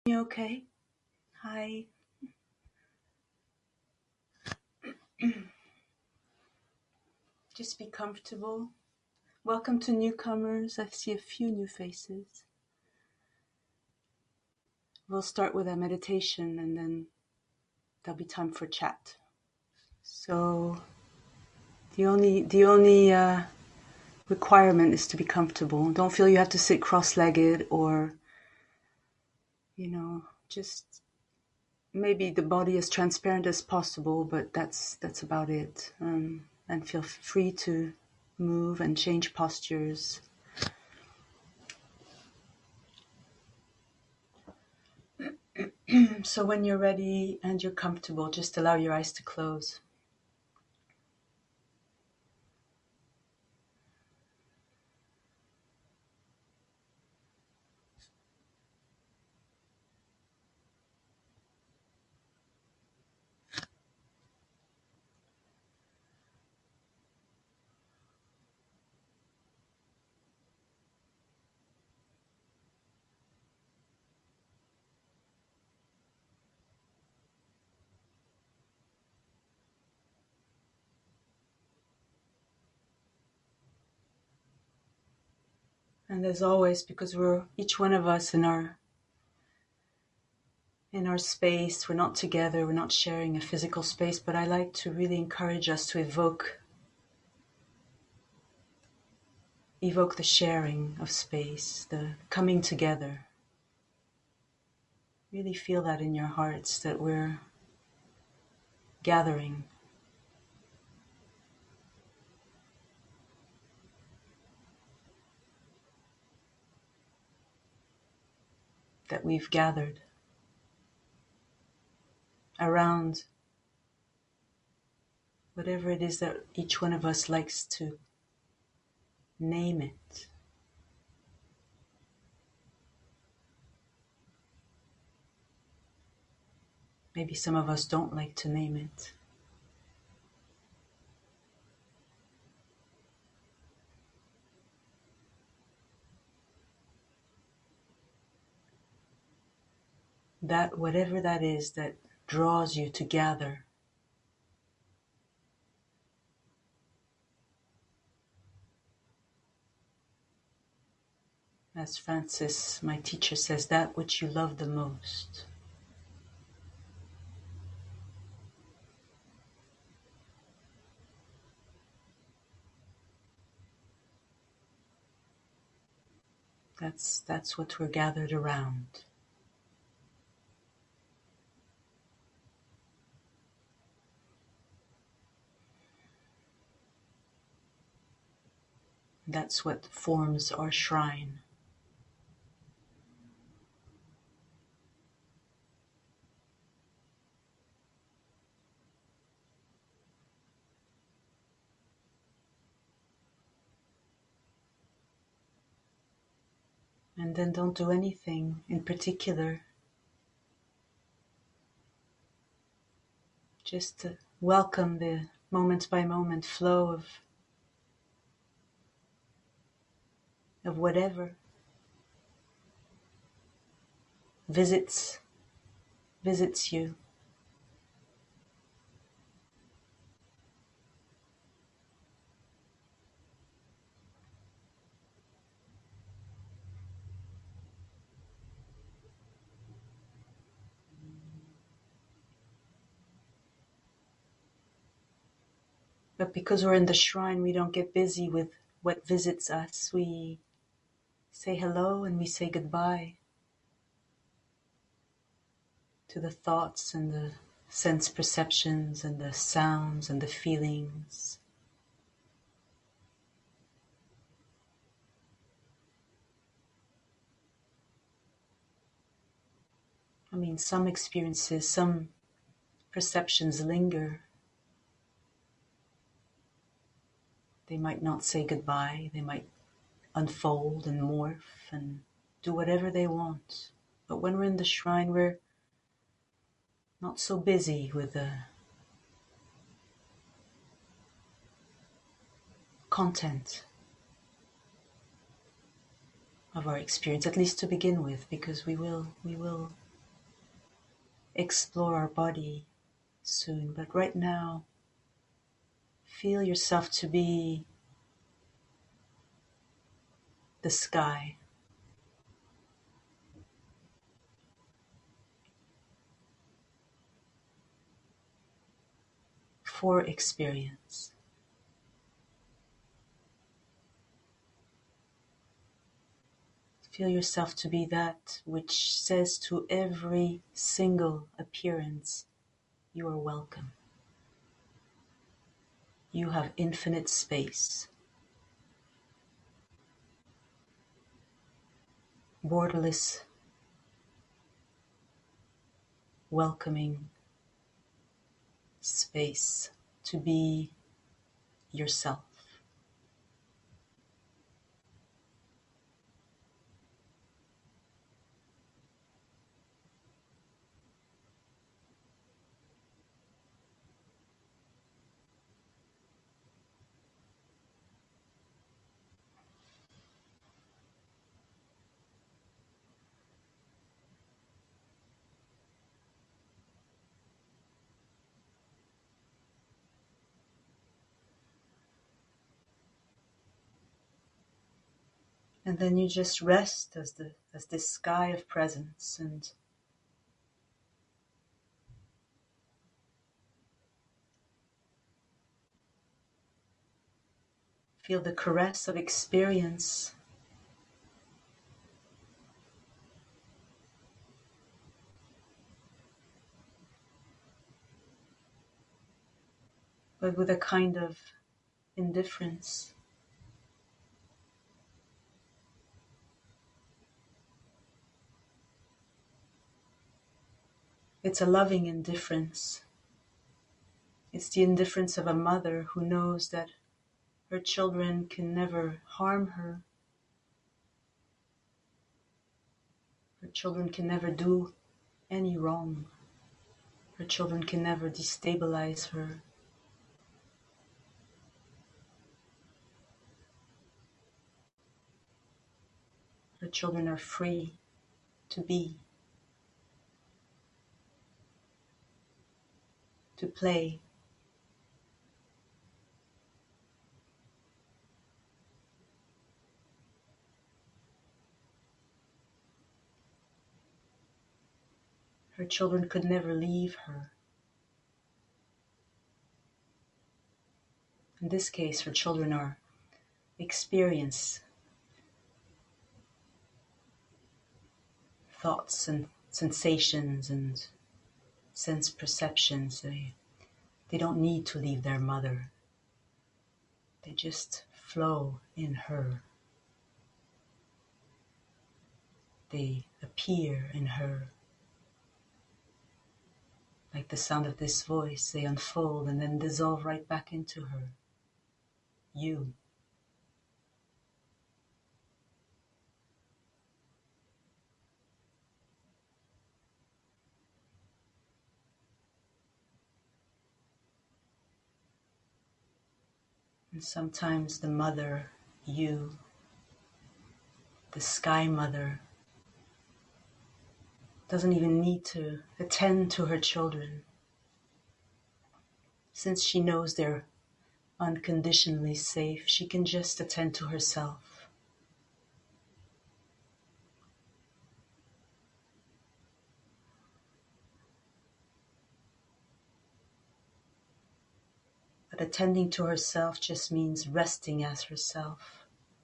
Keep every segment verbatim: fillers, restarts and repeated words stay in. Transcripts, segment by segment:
You okay? Hi. Just be comfortable. Welcome to newcomers. I see a few new faces. We'll start with a meditation and then there'll be time for chat. So the only the only uh, requirement is to be comfortable. Don't feel you have to sit cross-legged or, you know, just maybe the body as transparent as possible, but that's that's about it. Um, and feel free to move and change postures. So when you're ready and you're comfortable, just allow your eyes to close. And as always, because we're each one of us in our in our space, we're not together, we're not sharing a physical space, but I like to really encourage us to evoke evoke the sharing of space, the coming together. Really feel that in your hearts, that we're gathering. That we've gathered around whatever it is that each one of us likes to name it. Maybe some of us don't like to name it. That whatever that is that draws you to gather. As Francis, my teacher, says, that which you love the most. That's that's what we're gathered around. That's what forms our shrine. And then don't do anything in particular. Just to welcome the moment by moment flow of of whatever visits visits you. But because we're in the shrine, we don't get busy with what visits us. We say hello and we say goodbye to the thoughts and the sense perceptions and the sounds and the feelings. I mean, some experiences, some perceptions linger. They might not say goodbye. They might unfold and morph and do whatever they want. But when we're in the shrine, we're not so busy with the content of our experience, at least to begin with, because we will we will explore our body soon, but right now, feel yourself to be the sky. For experience. Feel yourself to be that which says to every single appearance, you are welcome. You have infinite space. Borderless, welcoming space to be yourself. And then you just rest as the as this sky of presence, and feel the caress of experience. But with a kind of indifference. It's a loving indifference. It's the indifference of a mother who knows that her children can never harm her. Her children can never do any wrong. Her children can never destabilize her. Her children are free to be, to play. Her children could never leave her. In this case, her children are experience, thoughts and sensations and sense perceptions. They, they don't need to leave their mother. They just flow in her. They appear in her. Like the sound of this voice, they unfold and then dissolve right back into her. You. And sometimes the mother, you, the sky mother, doesn't even need to attend to her children, since she knows they're unconditionally safe. She can just attend to herself. But attending to herself just means resting as herself.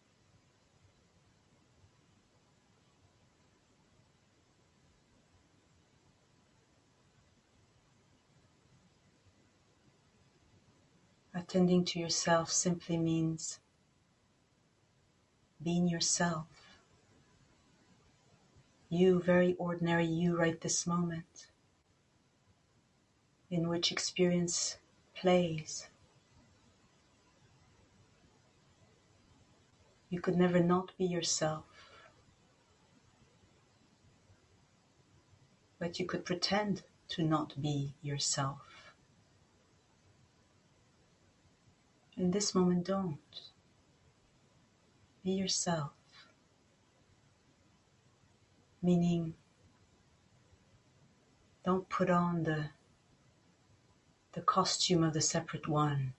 Attending to yourself simply means being yourself. You, very ordinary you right this moment, in which experience plays. You could never not be yourself, but you could pretend to not be yourself. In this moment, don't. Be yourself. Meaning Don't put on the, the costume of the separate one.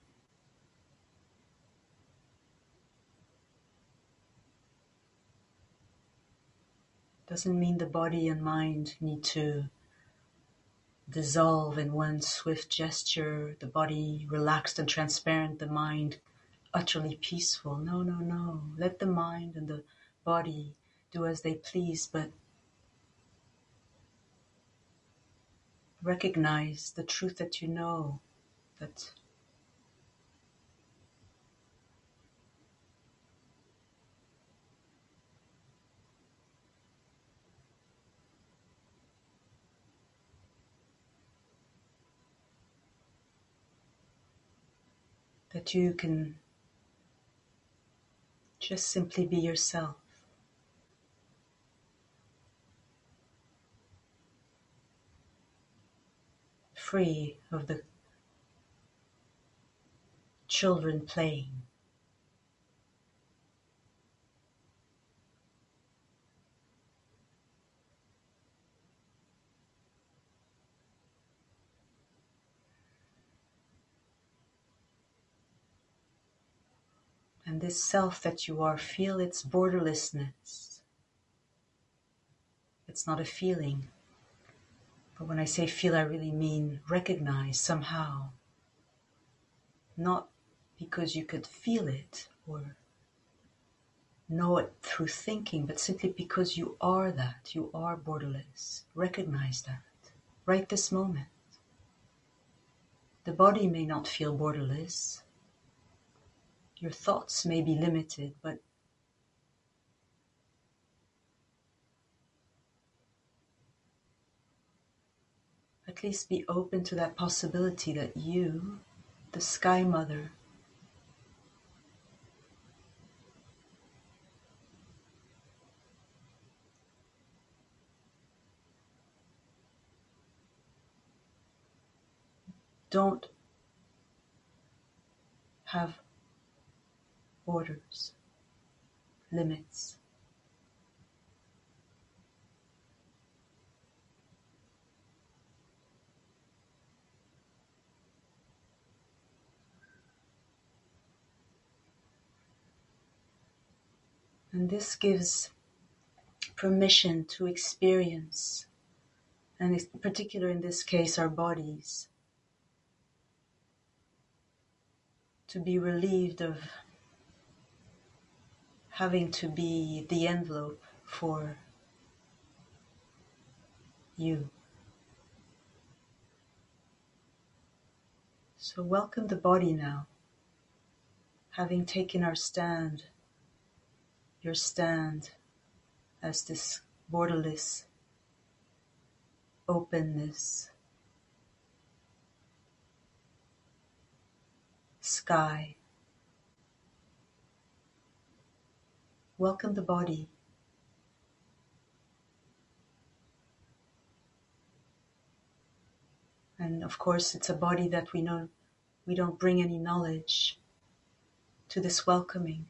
Doesn't mean the body and mind need to dissolve in one swift gesture, the body relaxed and transparent, the mind utterly peaceful. No, no, no. Let the mind and the body do as they please, but recognize the truth that you know, that that you can just simply be yourself. Free of the children playing. And this self that you are, feel its borderlessness. It's not a feeling. But when I say feel, I really mean recognize somehow. Not because you could feel it or know it through thinking, but simply because you are that. You are borderless. Recognize that. Right this moment. The body may not feel borderless. Your thoughts may be limited, but at least be open to that possibility that you, the Sky Mother, don't have borders, limits. And this gives permission to experience, and in particular in this case our bodies, to be relieved of having to be the envelope for you. So welcome the body now, having taken our stand, your stand as this borderless openness, sky. Welcome the body. And of course, it's a body that we know we don't bring any knowledge to this welcoming.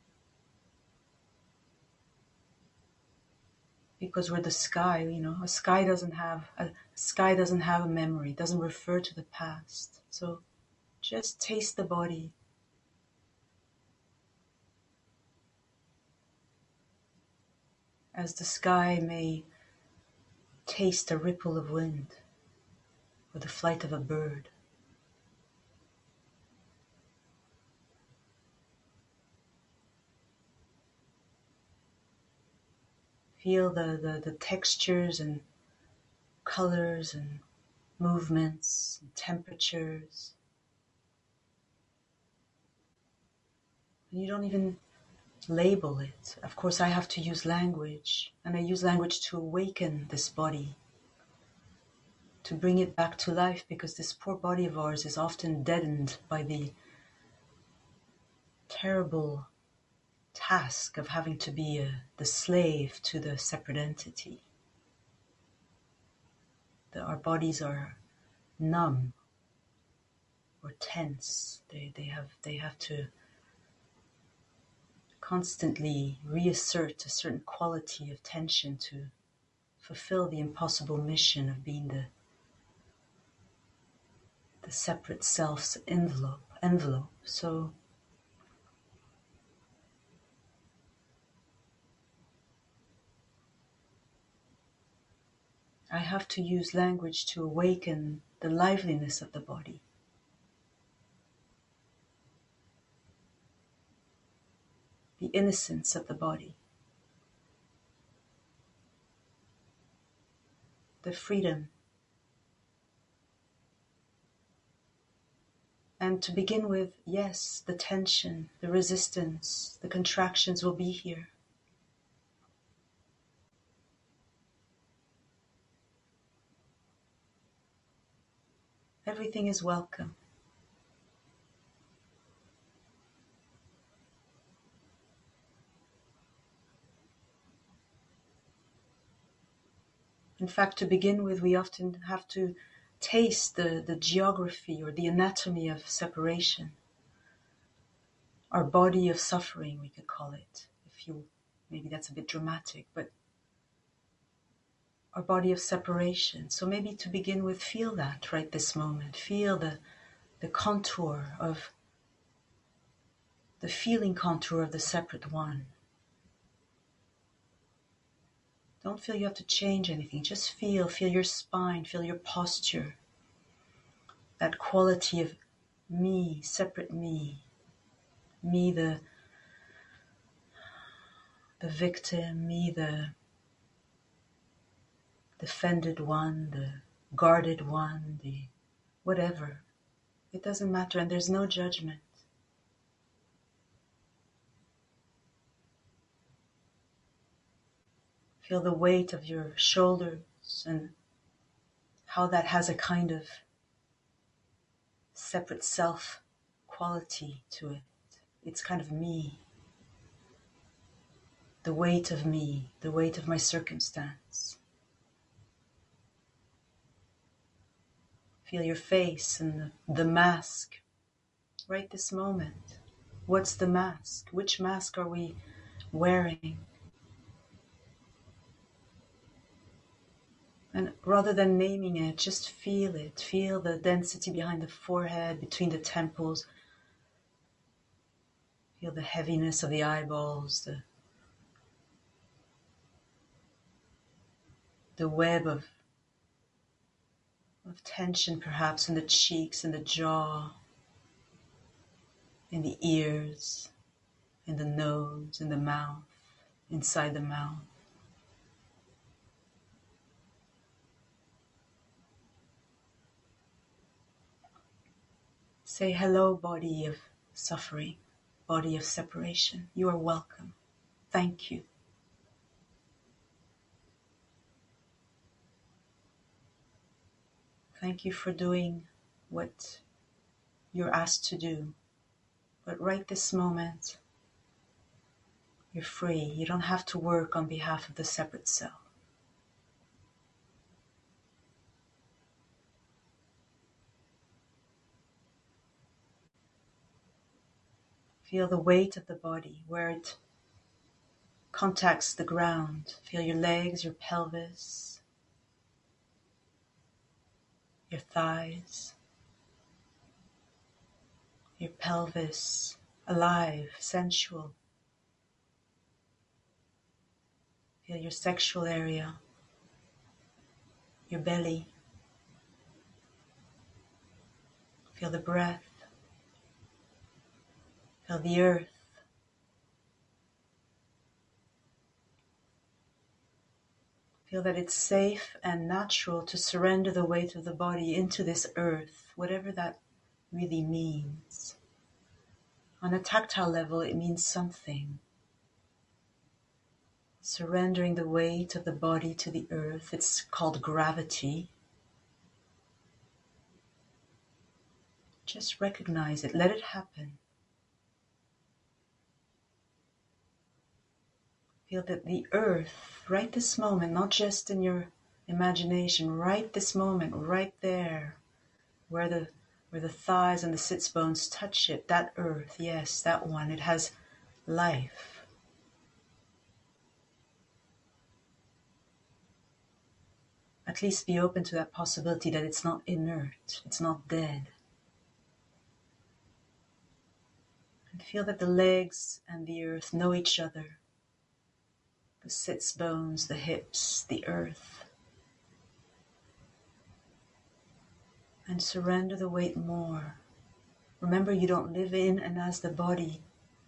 Because we're the sky, you know, a sky doesn't have a sky doesn't have a memory, doesn't refer to the past. So just taste the body. As the sky may taste a ripple of wind or the flight of a bird. Feel the, the, the textures and colors and movements and temperatures. And you don't even label it. Of course, I have to use language, and I use language to awaken this body, to bring it back to life, because this poor body of ours is often deadened by the terrible task of having to be a, the slave to the separate entity. The, our bodies are numb or tense. They, they have they have to constantly reassert a certain quality of tension to fulfill the impossible mission of being the the separate self's envelope. envelope. So I have to use language to awaken the liveliness of the body. The innocence of the body. The freedom. And to begin with, yes, the tension, the resistance, the contractions will be here. Everything is welcome. In fact, to begin with, we often have to taste the, the geography or the anatomy of separation. Our body of suffering, we could call it. If you, maybe that's a bit dramatic, but our body of separation. So maybe to begin with, feel that right this moment. Feel the, the contour of, the feeling contour of the separate one. Don't feel you have to change anything. Just feel, feel your spine, feel your posture. That quality of me, separate me. Me, the, the victim, me, the defended one, the guarded one, the whatever. It doesn't matter, and there's no judgment. Feel the weight of your shoulders and how that has a kind of separate self quality to it. It's kind of me. The weight of me, the weight of my circumstance. Feel your face and the, the mask right this moment. What's the mask? Which mask are we wearing? And rather than naming it, just feel it. Feel the density behind the forehead, between the temples. Feel the heaviness of the eyeballs, the, the web of, of tension perhaps in the cheeks, in the jaw, in the ears, in the nose, in the mouth, inside the mouth. Say hello, body of suffering, body of separation. You are welcome. Thank you. Thank you for doing what you're asked to do. But right this moment, you're free. You don't have to work on behalf of the separate self. Feel the weight of the body, where it contacts the ground. Feel your legs, your pelvis, your thighs, your pelvis, alive, sensual. Feel your sexual area, your belly. Feel the breath. Feel the earth. Feel that it's safe and natural to surrender the weight of the body into this earth, whatever that really means. On a tactile level, it means something. Surrendering the weight of the body to the earth, it's called gravity. Just recognize it, let it happen. Feel that the earth, right this moment, not just in your imagination, right this moment, right there, where the where the thighs and the sits bones touch it, that earth, yes, that one, it has life. At least be open to that possibility that it's not inert, it's not dead. And feel that the legs and the earth know each other. The sits bones, the hips, the earth. And surrender the weight more. Remember, you don't live in and as the body.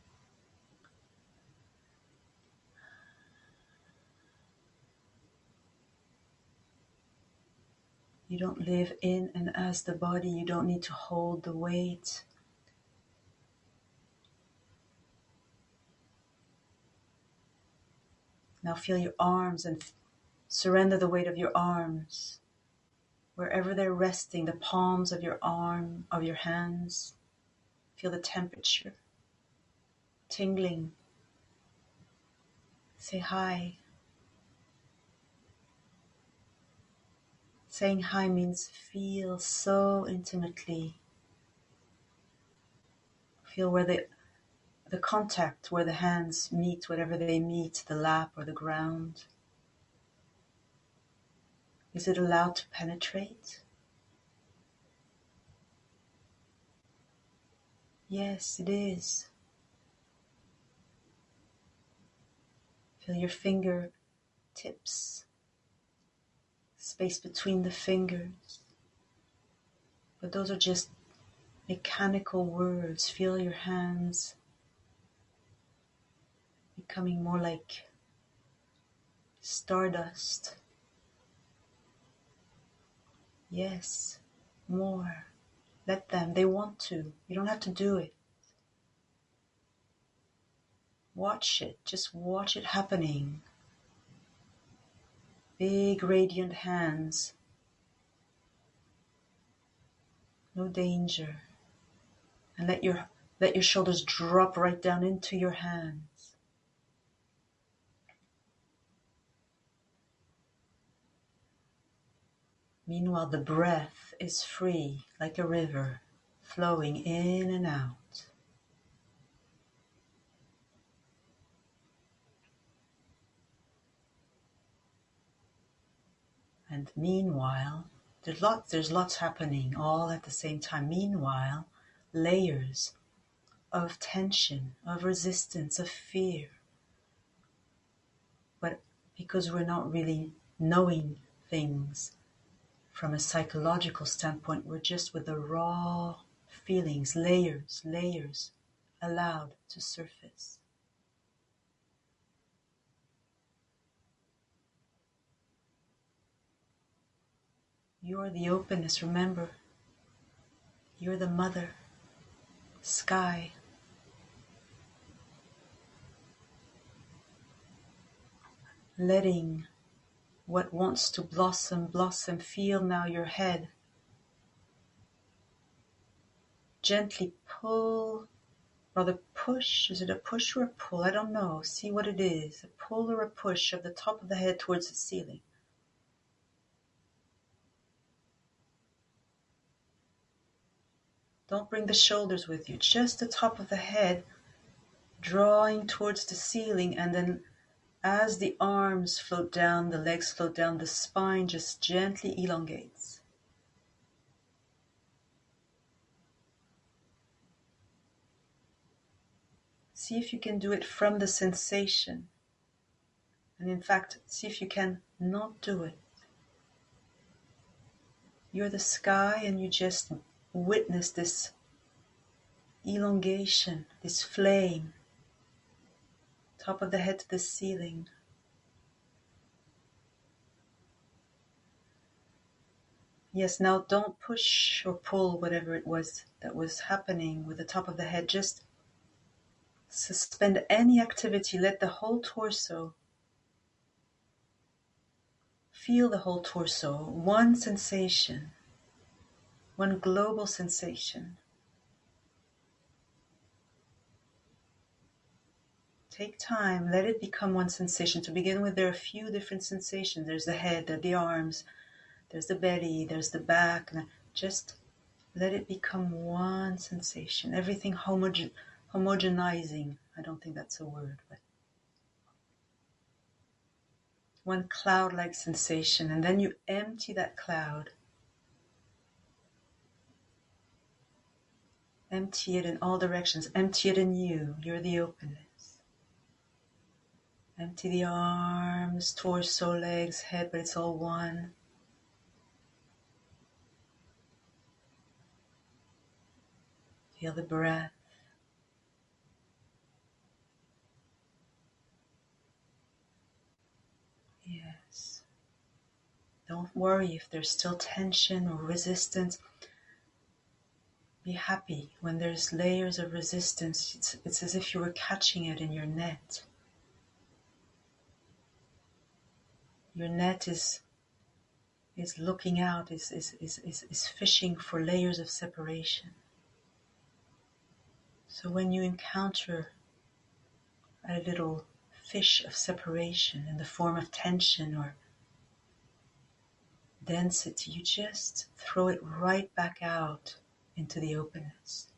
You don't live in and as the body. You don't need to hold the weight. Now feel your arms and f- surrender the weight of your arms. Wherever they're resting, the palms of your arm, of your hands. Feel the temperature. Tingling. Say hi. Saying hi means feel so intimately. Feel where the, the contact, where the hands meet, whatever they meet, the lap or the ground. Is it allowed to penetrate? Yes, it is. Feel your finger tips, space between the fingers. But those are just mechanical words. Feel your hands becoming more like stardust. Yes, more. Let them. They want to. You don't have to do it. Watch it. Just watch it happening. Big radiant hands. No danger. And let your let your shoulders drop right down into your hands. Meanwhile, the breath is free, like a river, flowing in and out. And meanwhile, there's lots, there's lots happening all at the same time. Meanwhile, layers of tension, of resistance, of fear. But because we're not really knowing things from a psychological standpoint, we're just with the raw feelings, layers, layers allowed to surface. You're the openness, remember. You're the mother, sky. Letting what wants to blossom, blossom. Feel now your head. Gently pull, rather push. Is it a push or a pull? I don't know. See what it is. A pull or a push of the top of the head towards the ceiling. Don't bring the shoulders with you. Just the top of the head drawing towards the ceiling, and then as the arms float down, the legs float down, the spine just gently elongates. See if you can do it from the sensation. And in fact, see if you can not do it. You're the sky and you just witness this elongation, this flame, top of the head to the ceiling. Yes, now don't push or pull whatever it was that was happening with the top of the head. Just suspend any activity. Let the whole torso, feel the whole torso, one sensation, one global sensation. Take time, let it become one sensation. To begin with, there are a few different sensations. There's the head, there are the arms, there's the belly, there's the back. Just let it become one sensation. Everything homogen- homogenizing. I don't think that's a word, but one cloud-like sensation. And then you empty that cloud. Empty it in all directions. Empty it in you. You're the openness. Empty the arms, torso, legs, head, but it's all one. Feel the breath. Yes. Don't worry if there's still tension or resistance. Be happy when there's layers of resistance. It's, it's as if you were catching it in your net. Your net is is looking out, is, is, is, is, is fishing for layers of separation. So when you encounter a little fish of separation in the form of tension or density, you just throw it right back out into the openness.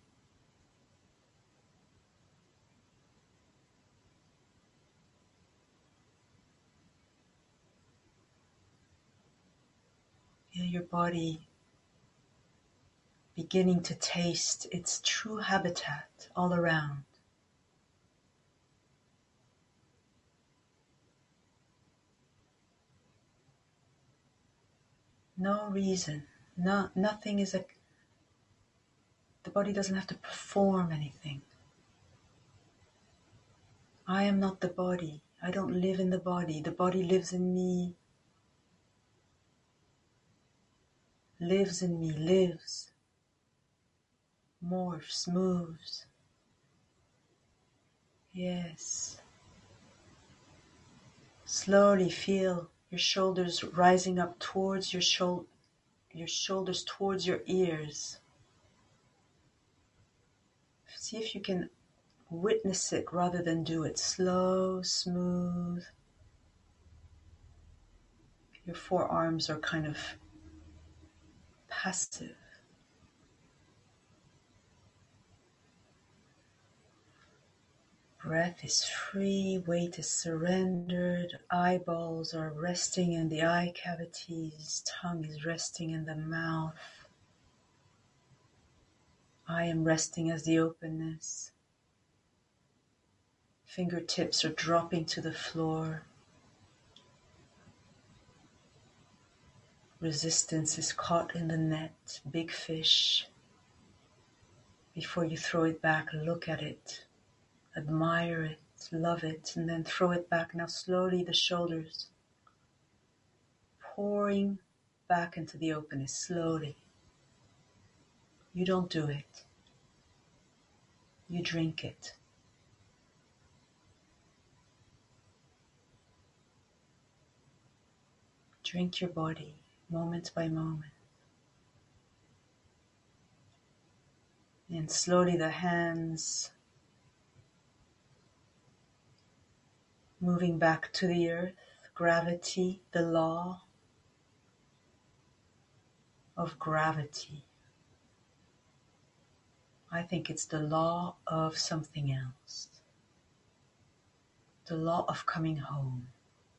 Feel your body beginning to taste its true habitat all around. No reason, no, nothing is a, the body doesn't have to perform anything. I am not the body. I don't live in the body. The body lives in me. Lives in me, lives. Morphs, moves. Yes. Slowly feel your shoulders rising up towards your shoulder, your shoulders towards your ears. See if you can witness it rather than do it. Slow, smooth. Your forearms are kind of passive. Breath is free, weight is surrendered, eyeballs are resting in the eye cavities, tongue is resting in the mouth. I am resting as the openness. Fingertips are dropping to the floor. Resistance is caught in the net, big fish. Before you throw it back, look at it, admire it, love it, and then throw it back. Now slowly the shoulders pouring back into the openness, slowly. You don't do it. You drink it. Drink your body, moment by moment. And slowly the hands moving back to the earth, gravity, the law of gravity. I think it's the law of something else. The law of coming home.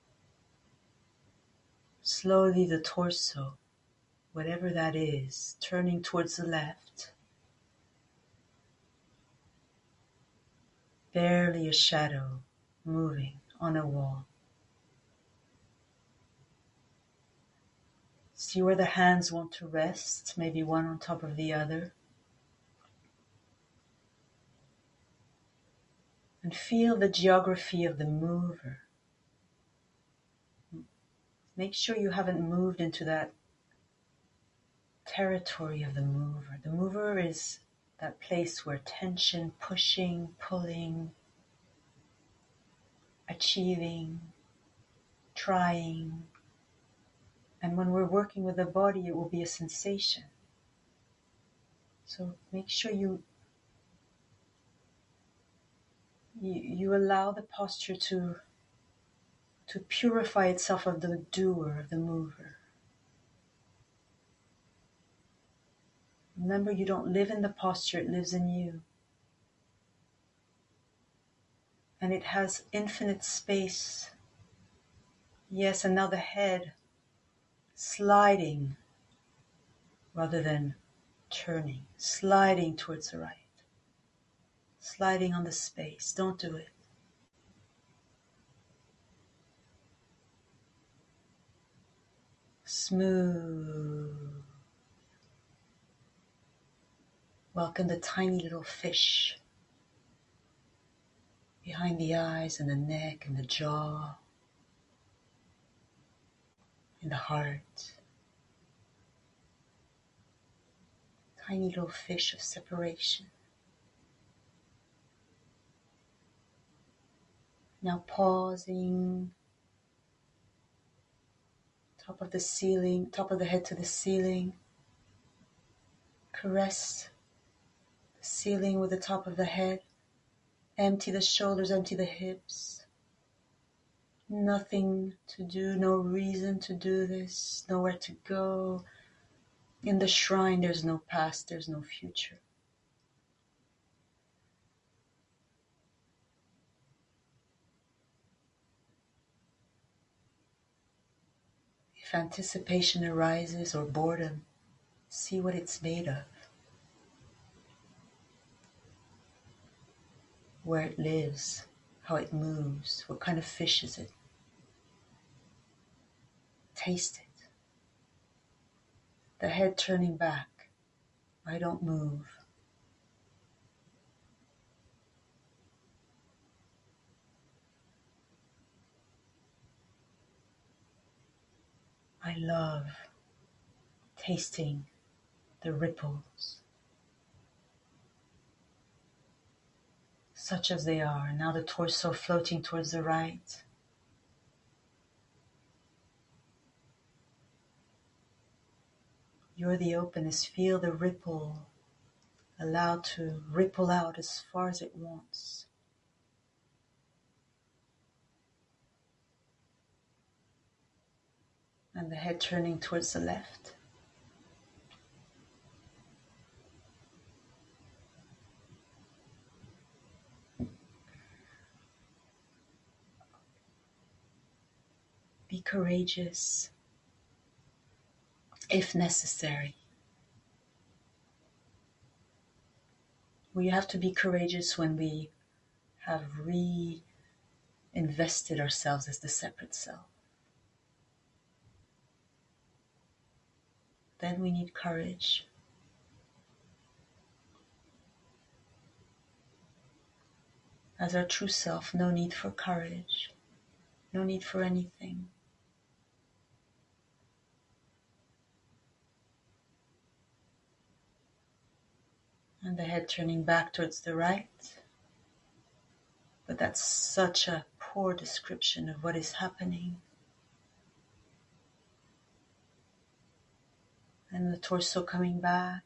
Slowly the torso, whatever that is, turning towards the left. Barely a shadow moving on a wall. See where the hands want to rest, maybe one on top of the other. And feel the geography of the mover. Make sure you haven't moved into that territory of the mover. The mover is that place where tension, pushing, pulling, achieving, trying. And when we're working with the body, it will be a sensation. So make sure you you, you allow the posture to to purify itself of the doer, of the mover. Remember, you don't live in the posture, it lives in you. And it has infinite space. Yes, and now the head sliding rather than turning, sliding towards the right, sliding on the space. Don't do it. Smooth. Welcome the tiny little fish behind the eyes and the neck and the jaw and the heart. Tiny little fish of separation. Now pausing, top of the ceiling, top of the head to the ceiling. Caress the ceiling with the top of the head. Empty the shoulders, empty the hips. Nothing to do, no reason to do this, nowhere to go. In the shrine, there's no past, there's no future. If anticipation arises or boredom, see what it's made of, where it lives, how it moves, what kind of fish is it. Taste it. The head turning back. I don't move. I love tasting the ripples, such as they are. Now the torso floating towards the right. You're the openness. Feel the ripple. Allow to ripple out as far as it wants. And the head turning towards the left. Be courageous, if necessary. We have to be courageous when we have reinvested ourselves as the separate self. Then we need courage. As our true self, no need for courage, no need for anything. And the head turning back towards the right. But that's such a poor description of what is happening. And the torso coming back.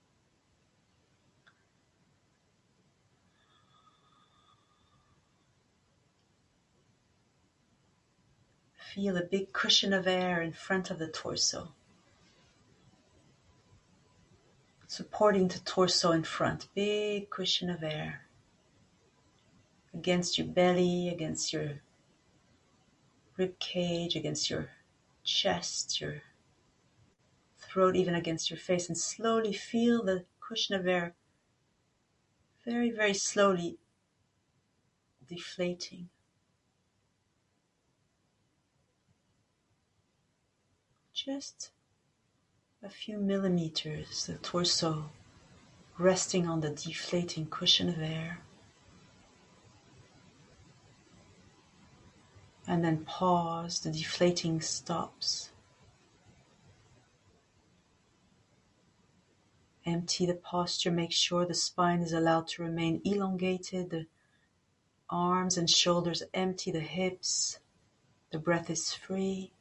Feel a big cushion of air in front of the torso. Supporting the torso in front. Big cushion of air. Against your belly, against your rib cage, against your chest, your throat, even against your face. And slowly feel the cushion of air very, very slowly deflating. Just a few millimeters, the torso resting on the deflating cushion of air. And then pause, the deflating stops. Empty the posture, make sure the spine is allowed to remain elongated, the arms and shoulders empty, the hips, the breath is free.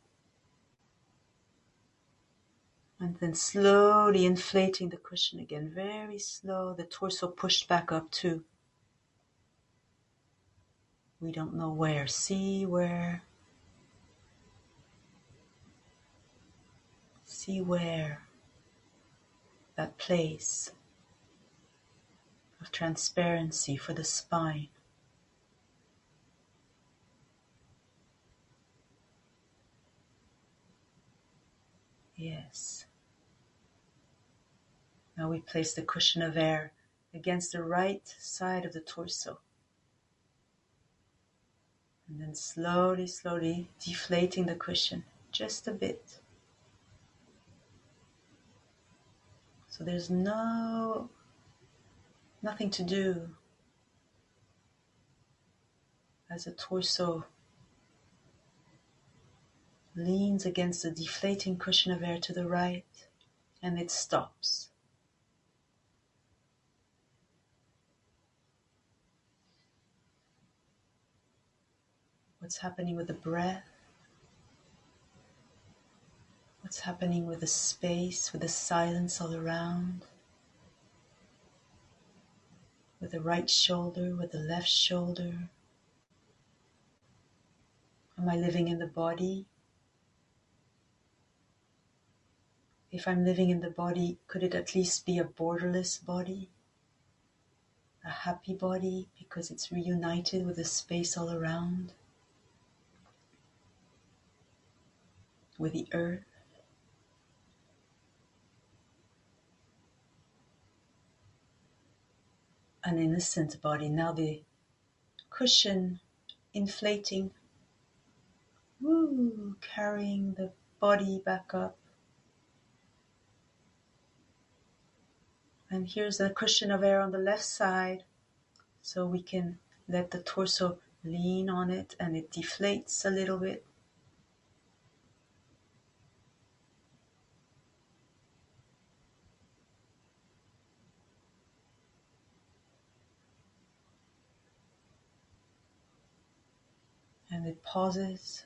And then slowly inflating the cushion again, very slow, the torso pushed back up too. We don't know where, see where, see where that place of transparency for the spine. Yes. Now we place the cushion of air against the right side of the torso. And then slowly, slowly deflating the cushion just a bit. So there's no, nothing to do as the torso leans against the deflating cushion of air to the right, and it stops. What's happening with the breath? What's happening with the space, with the silence all around? With the right shoulder, with the left shoulder? Am I living in the body? If I'm living in the body, could it at least be a borderless body? A happy body because it's reunited with the space all around? With the earth? An innocent body. Now the cushion inflating, woo, carrying the body back up. And here's a cushion of air on the left side, so we can let the torso lean on it and it deflates a little bit. And it pauses.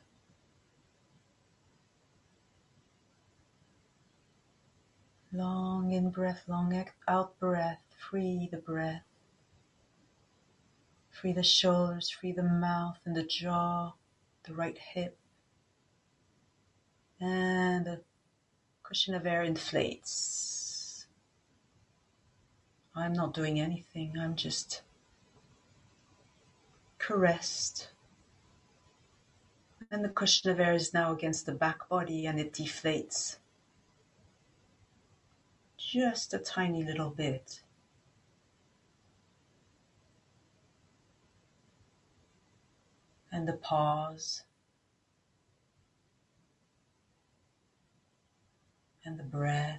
Long in breath, long out breath. Free the breath. Free the shoulders, free the mouth and the jaw, the right hip. And the cushion of air inflates. I'm not doing anything. I'm just caressed. And the cushion of air is now against the back body and it deflates. Just a tiny little bit. And the pause. And the breath.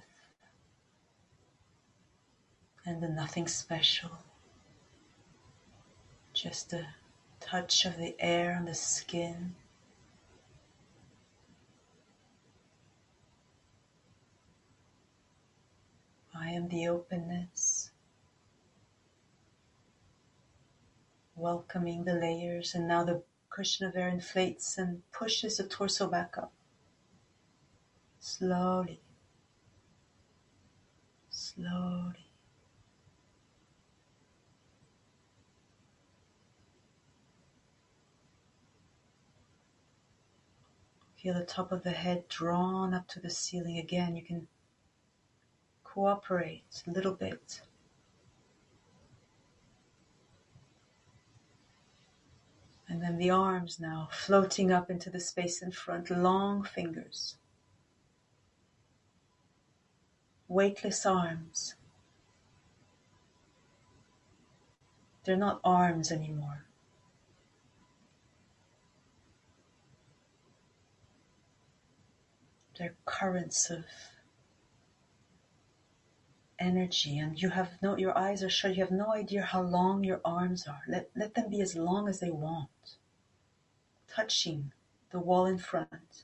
And the nothing special. Just a touch of the air on the skin. I am the openness. Welcoming the layers, and now the cushion of air inflates and pushes the torso back up. Slowly. Slowly. Feel the top of the head drawn up to the ceiling again. You can cooperate a little bit. And then the arms now floating up into the space in front, long fingers. Weightless arms. They're not arms anymore. They're currents of energy, and you have no, your eyes are shut, you have no idea how long your arms are. Let, let them be as long as they want. Touching the wall in front.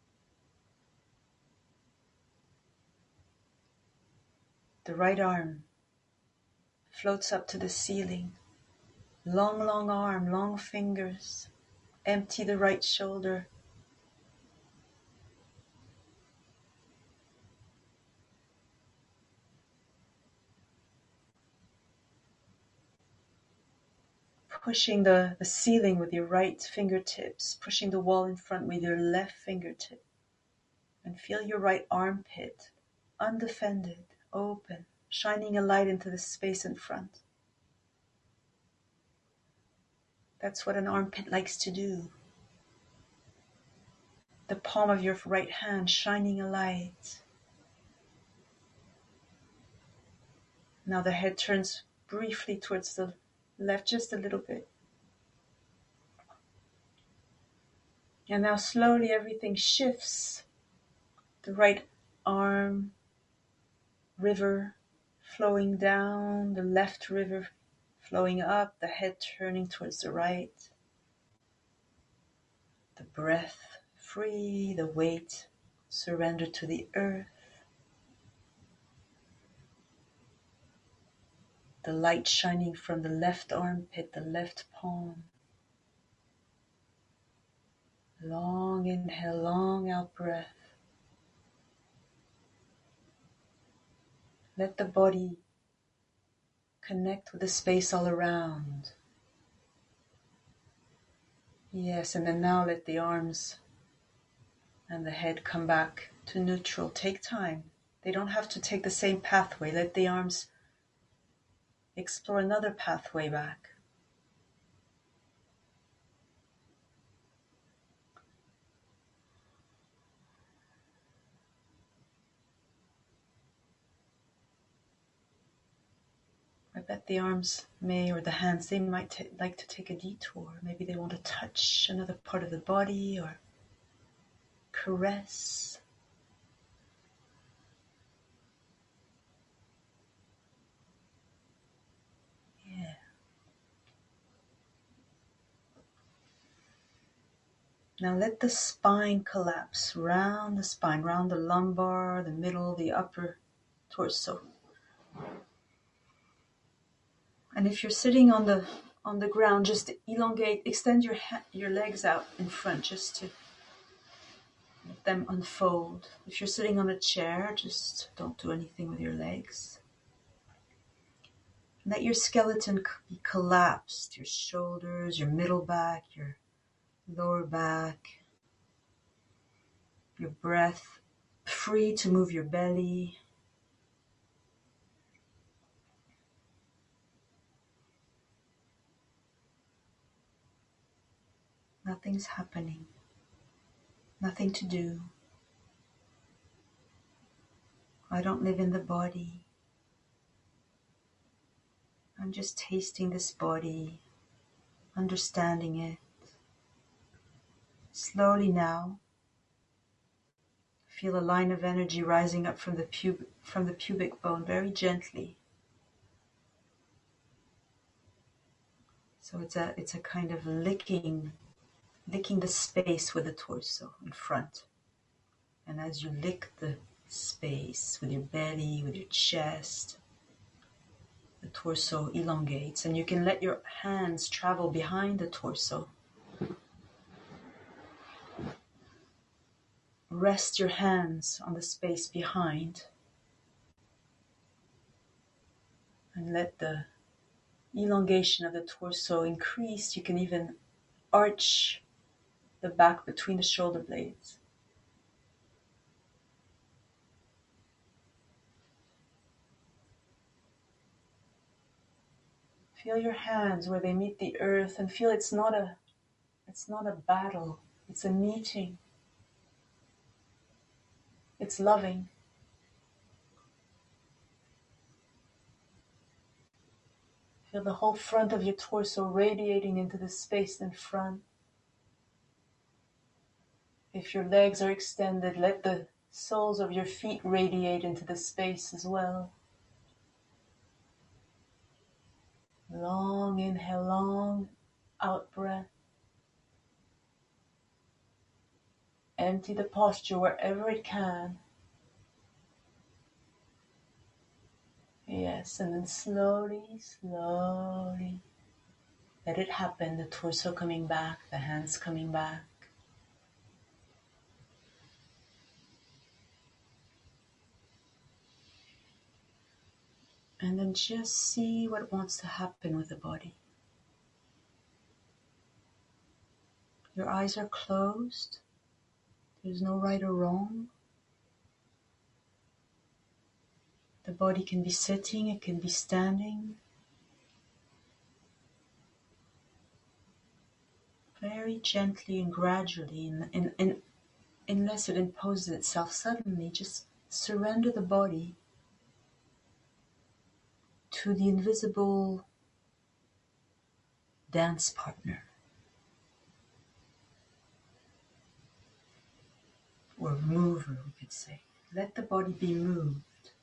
The right arm floats up to the ceiling. Long, long arm, long fingers. Empty the right shoulder. Pushing the, the ceiling with your right fingertips, pushing the wall in front with your left fingertip. And feel your right armpit, undefended, open, shining a light into the space in front. That's what an armpit likes to do. The palm of your right hand shining a light. Now the head turns briefly towards the left, just a little bit. And now slowly everything shifts. The right arm, river flowing down, the left river flowing up, the head turning towards the right. The breath free, the weight surrender to the earth. The light shining from the left armpit, the left palm. Long inhale, long out breath. Let the body connect with the space all around. Yes, and then now let the arms and the head come back to neutral. Take time. They don't have to take the same pathway. Let the arms explore another pathway back. I bet the arms may, or the hands, they might t- like to take a detour. Maybe they want to touch another part of the body or caress. Yeah. Now let the spine collapse, round the spine, round the lumbar, the middle, the upper torso. And if you're sitting on the on the ground, just elongate, extend your ha- your legs out in front, just to let them unfold. If you're sitting on a chair, just don't do anything with your legs. Let your skeleton be collapsed, your shoulders, your middle back, your lower back, your breath free to move your belly. Nothing's happening. Nothing to do. I don't live in the body. I'm just tasting this body, understanding it. Slowly now, feel a line of energy rising up from the pub- from the pubic bone, very gently. So it's a it's a kind of licking, licking the space with the torso in front. And as you lick the space with your belly, with your chest, the torso elongates, and you can let your hands travel behind the torso. Rest your hands on the space behind and let the elongation of the torso increase. You can even arch the back between the shoulder blades. Feel your hands where they meet the earth and feel it's not a it's not a battle, it's a meeting. It's loving. Feel the whole front of your torso radiating into the space in front. If your legs are extended, let the soles of your feet radiate into the space as well. Long inhale, long out breath. Empty the posture wherever it can. Yes, and then slowly, slowly let it happen. The torso coming back, the hands coming back. And then just see what wants to happen with the body. Your eyes are closed. There's no right or wrong. The body can be sitting, it can be standing. Very gently and gradually, and, and, and unless it imposes itself suddenly, just surrender the body. to the invisible dance partner, or mover, we could say. Let the body be moved.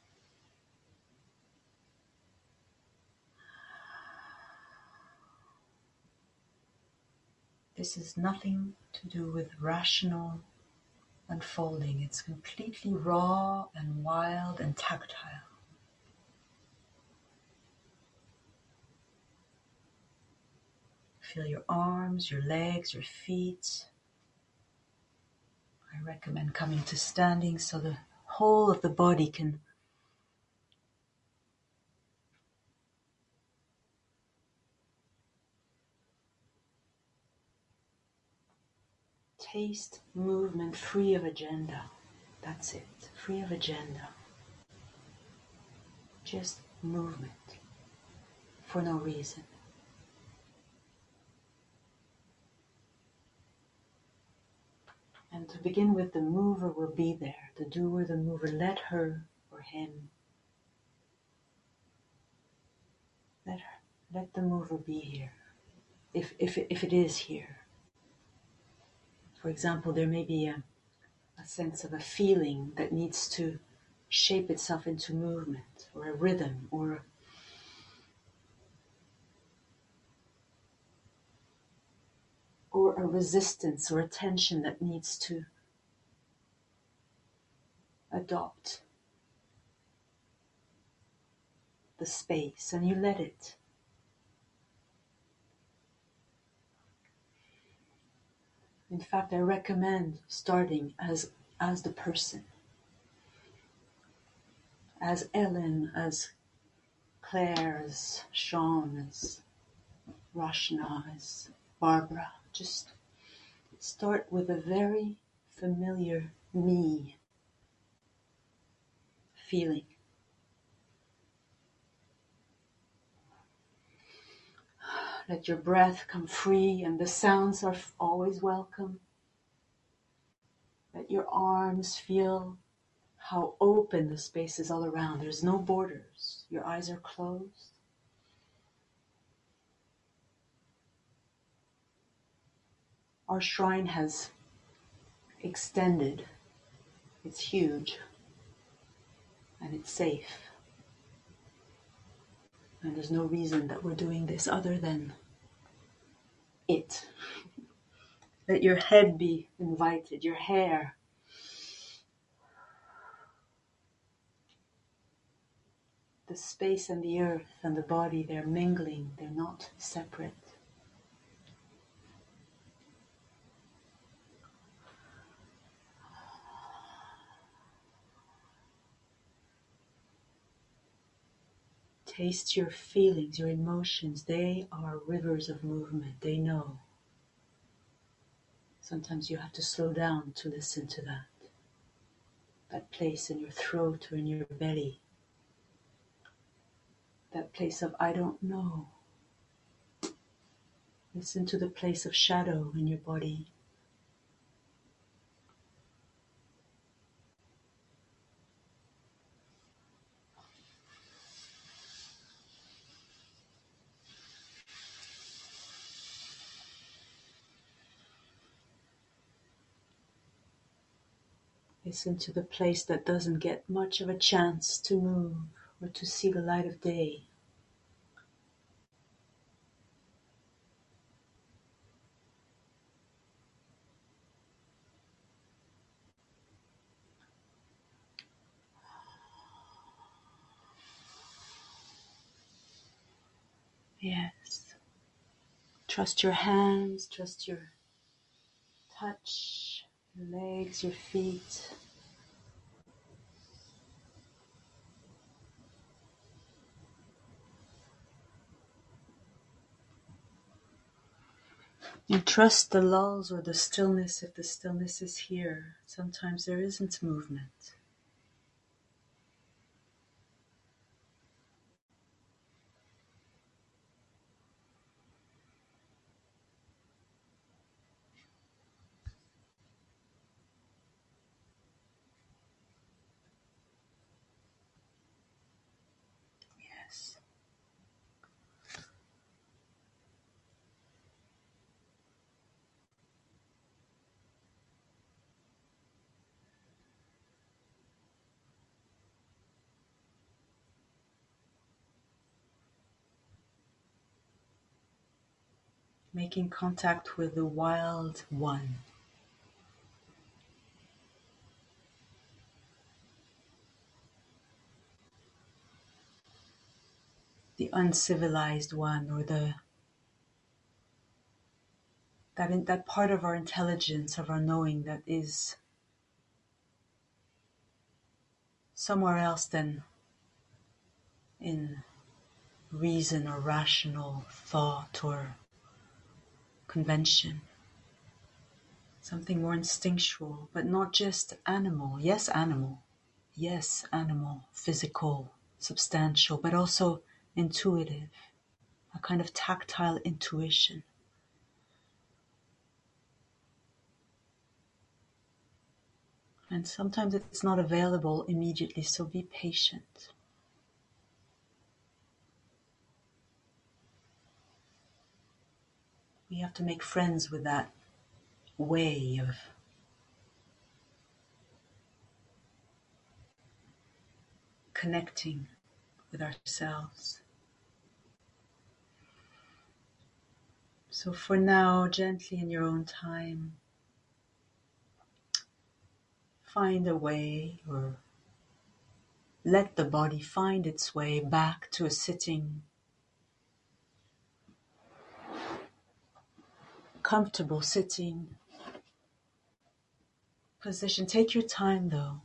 This is nothing to do with rational unfolding. It's completely raw and wild and tactile. Feel your arms, your legs, your feet. I recommend coming to standing so the whole of the body can taste movement free of agenda. That's it, free of agenda. Just movement for no reason. And to begin with, the mover will be there, the doer, the mover. Let her or him, let her, let the mover be here, if, if, if it is here. For example, there may be a, a sense of a feeling that needs to shape itself into movement, or a rhythm, or or a resistance or a tension that needs to adopt the space, and you let it. In fact, I recommend starting as as the person, as Ellen, as Claire, as Sean, as Rashna, as Barbara. Just start with a very familiar me feeling. Let your breath come free, and the sounds are always welcome. Let your arms feel how open the space is all around. There's no borders. Your eyes are closed. Our shrine has extended. It's huge. And it's safe. And there's no reason that we're doing this other than it. Let your head be invited, your hair. The space and the earth and the body, they're mingling, they're not separate. Taste your feelings, your emotions. They are rivers of movement. They know. Sometimes you have to slow down to listen to that. That place in your throat or in your belly. That place of I don't know. Listen to the place of shadow in your body. Listen to the place that doesn't get much of a chance to move or to see the light of day. Yes. Trust your hands, trust your touch, your legs, your feet. And trust the lulls or the stillness if the stillness is here. Sometimes there isn't movement. Yes. making contact with the wild one. The uncivilized one, or the that in, that part of our intelligence, of our knowing, that is somewhere else than in reason or rational thought or convention. Something more instinctual, but not just animal. Yes, animal. Yes, animal, physical, substantial, but also intuitive. A kind of tactile intuition. And sometimes it's not available immediately, so be patient. We have to make friends with that way of connecting with ourselves. So for now, gently in your own time, find a way, or let the body find its way back to a sitting, comfortable sitting position. Take your time though.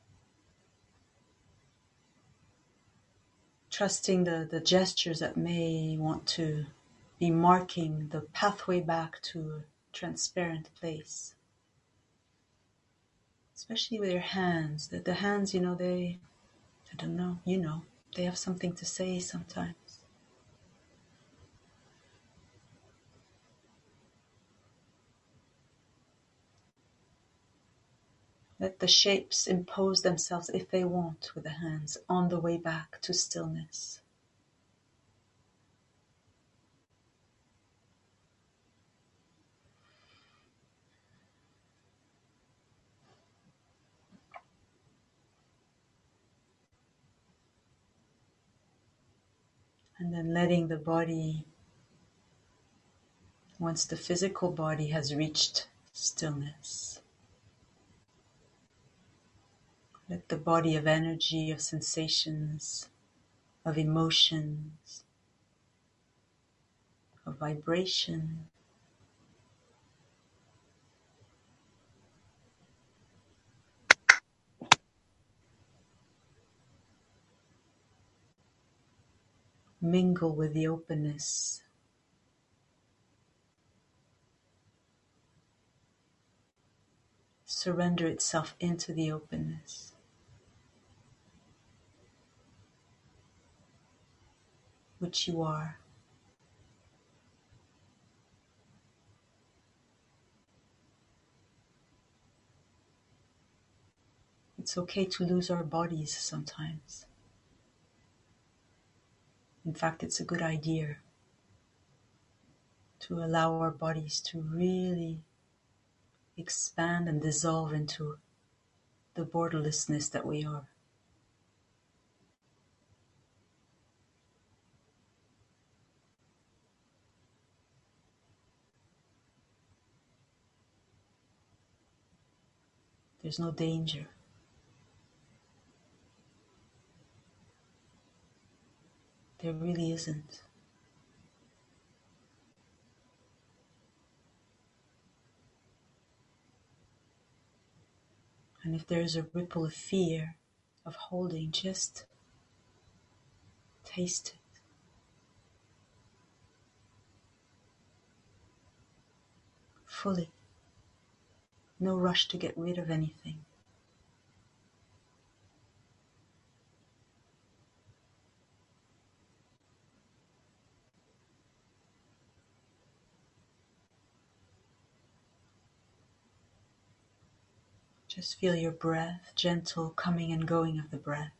Trusting the, the gestures that may want to be marking the pathway back to a transparent place. Especially with your hands. The, the hands, you know, they, I don't know, you know, they have something to say sometimes. Let the shapes impose themselves, if they want, with the hands on the way back to stillness. And then letting the body, once the physical body has reached stillness, let the body of energy, of sensations, of emotions, of vibration, mingle with the openness. Surrender itself into the openness. Which you are. It's okay to lose our bodies sometimes. In fact, it's a good idea to allow our bodies to really expand and dissolve into the borderlessness that we are. There's no danger. There really isn't. And if there's a ripple of fear, of holding, just taste it. Fully. No rush to get rid of anything. Just feel your breath, gentle coming and going of the breath.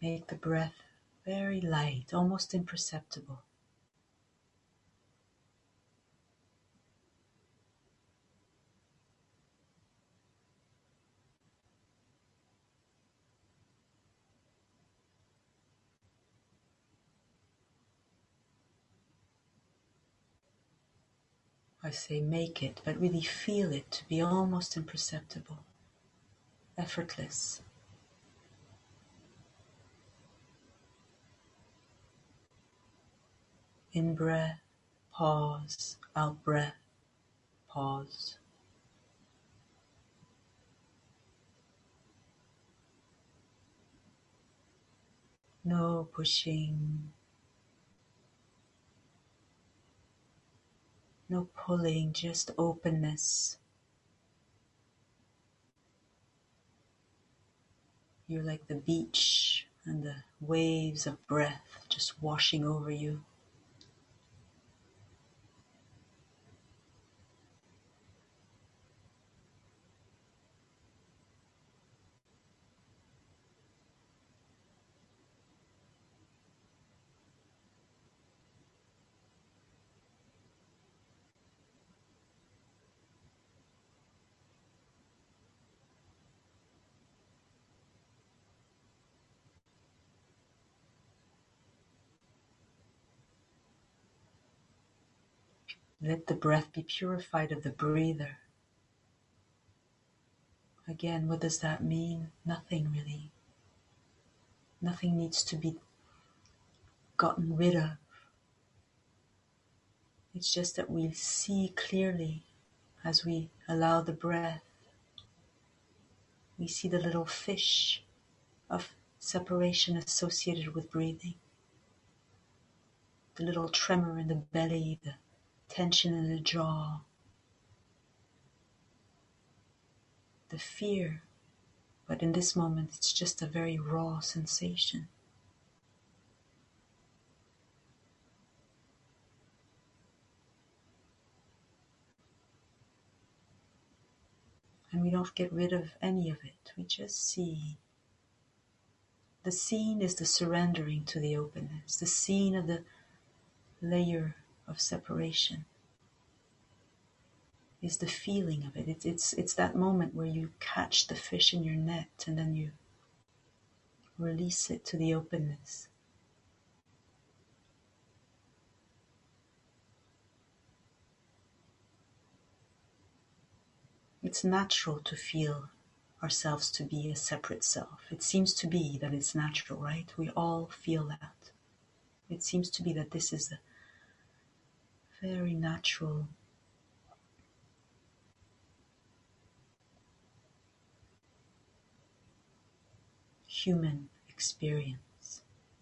Make the breath very light, almost imperceptible. I say make it, but really feel it to be almost imperceptible, effortless. In breath, pause, out breath, pause. No pushing, no pulling, just openness. You're like the beach and the waves of breath just washing over you. Let the breath be purified of the breather. Again, what does that mean? Nothing really. Nothing needs to be gotten rid of. It's just that we see clearly as we allow the breath. We see the little fish of separation associated with breathing. The little tremor in the belly, the tension in the jaw, the fear. But in this moment, it's just a very raw sensation. And we don't get rid of any of it. We just see. The scene is the surrendering to the openness, the scene of the layer of separation is the feeling of it. It's, it's, it's that moment where you catch the fish in your net and then you release it to the openness. It's natural to feel ourselves to be a separate self. It seems to be that it's natural, right? We all feel that. It seems to be that this is a very natural human experience.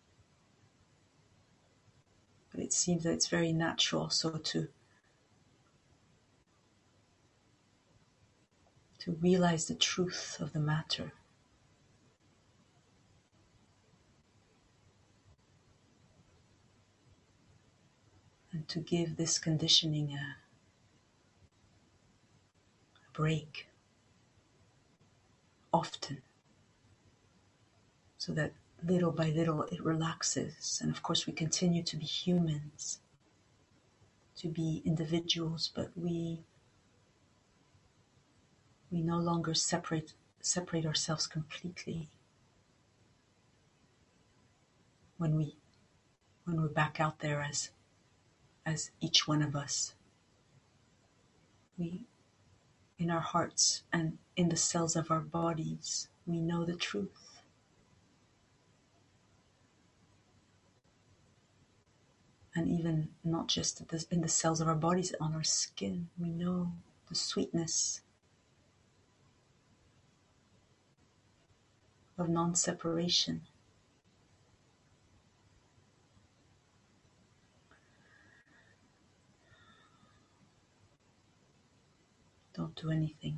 But it seems that it's very natural also to to realize the truth of the matter. And to give this conditioning a, a break often, so that little by little it relaxes. And of course we continue to be humans, to be individuals, but we we no longer separate separate ourselves completely when we when we're back out there as as each one of us. We, in our hearts and in the cells of our bodies, we know the truth. And even not just in the cells of our bodies, on our skin, we know the sweetness of non-separation. Don't do anything.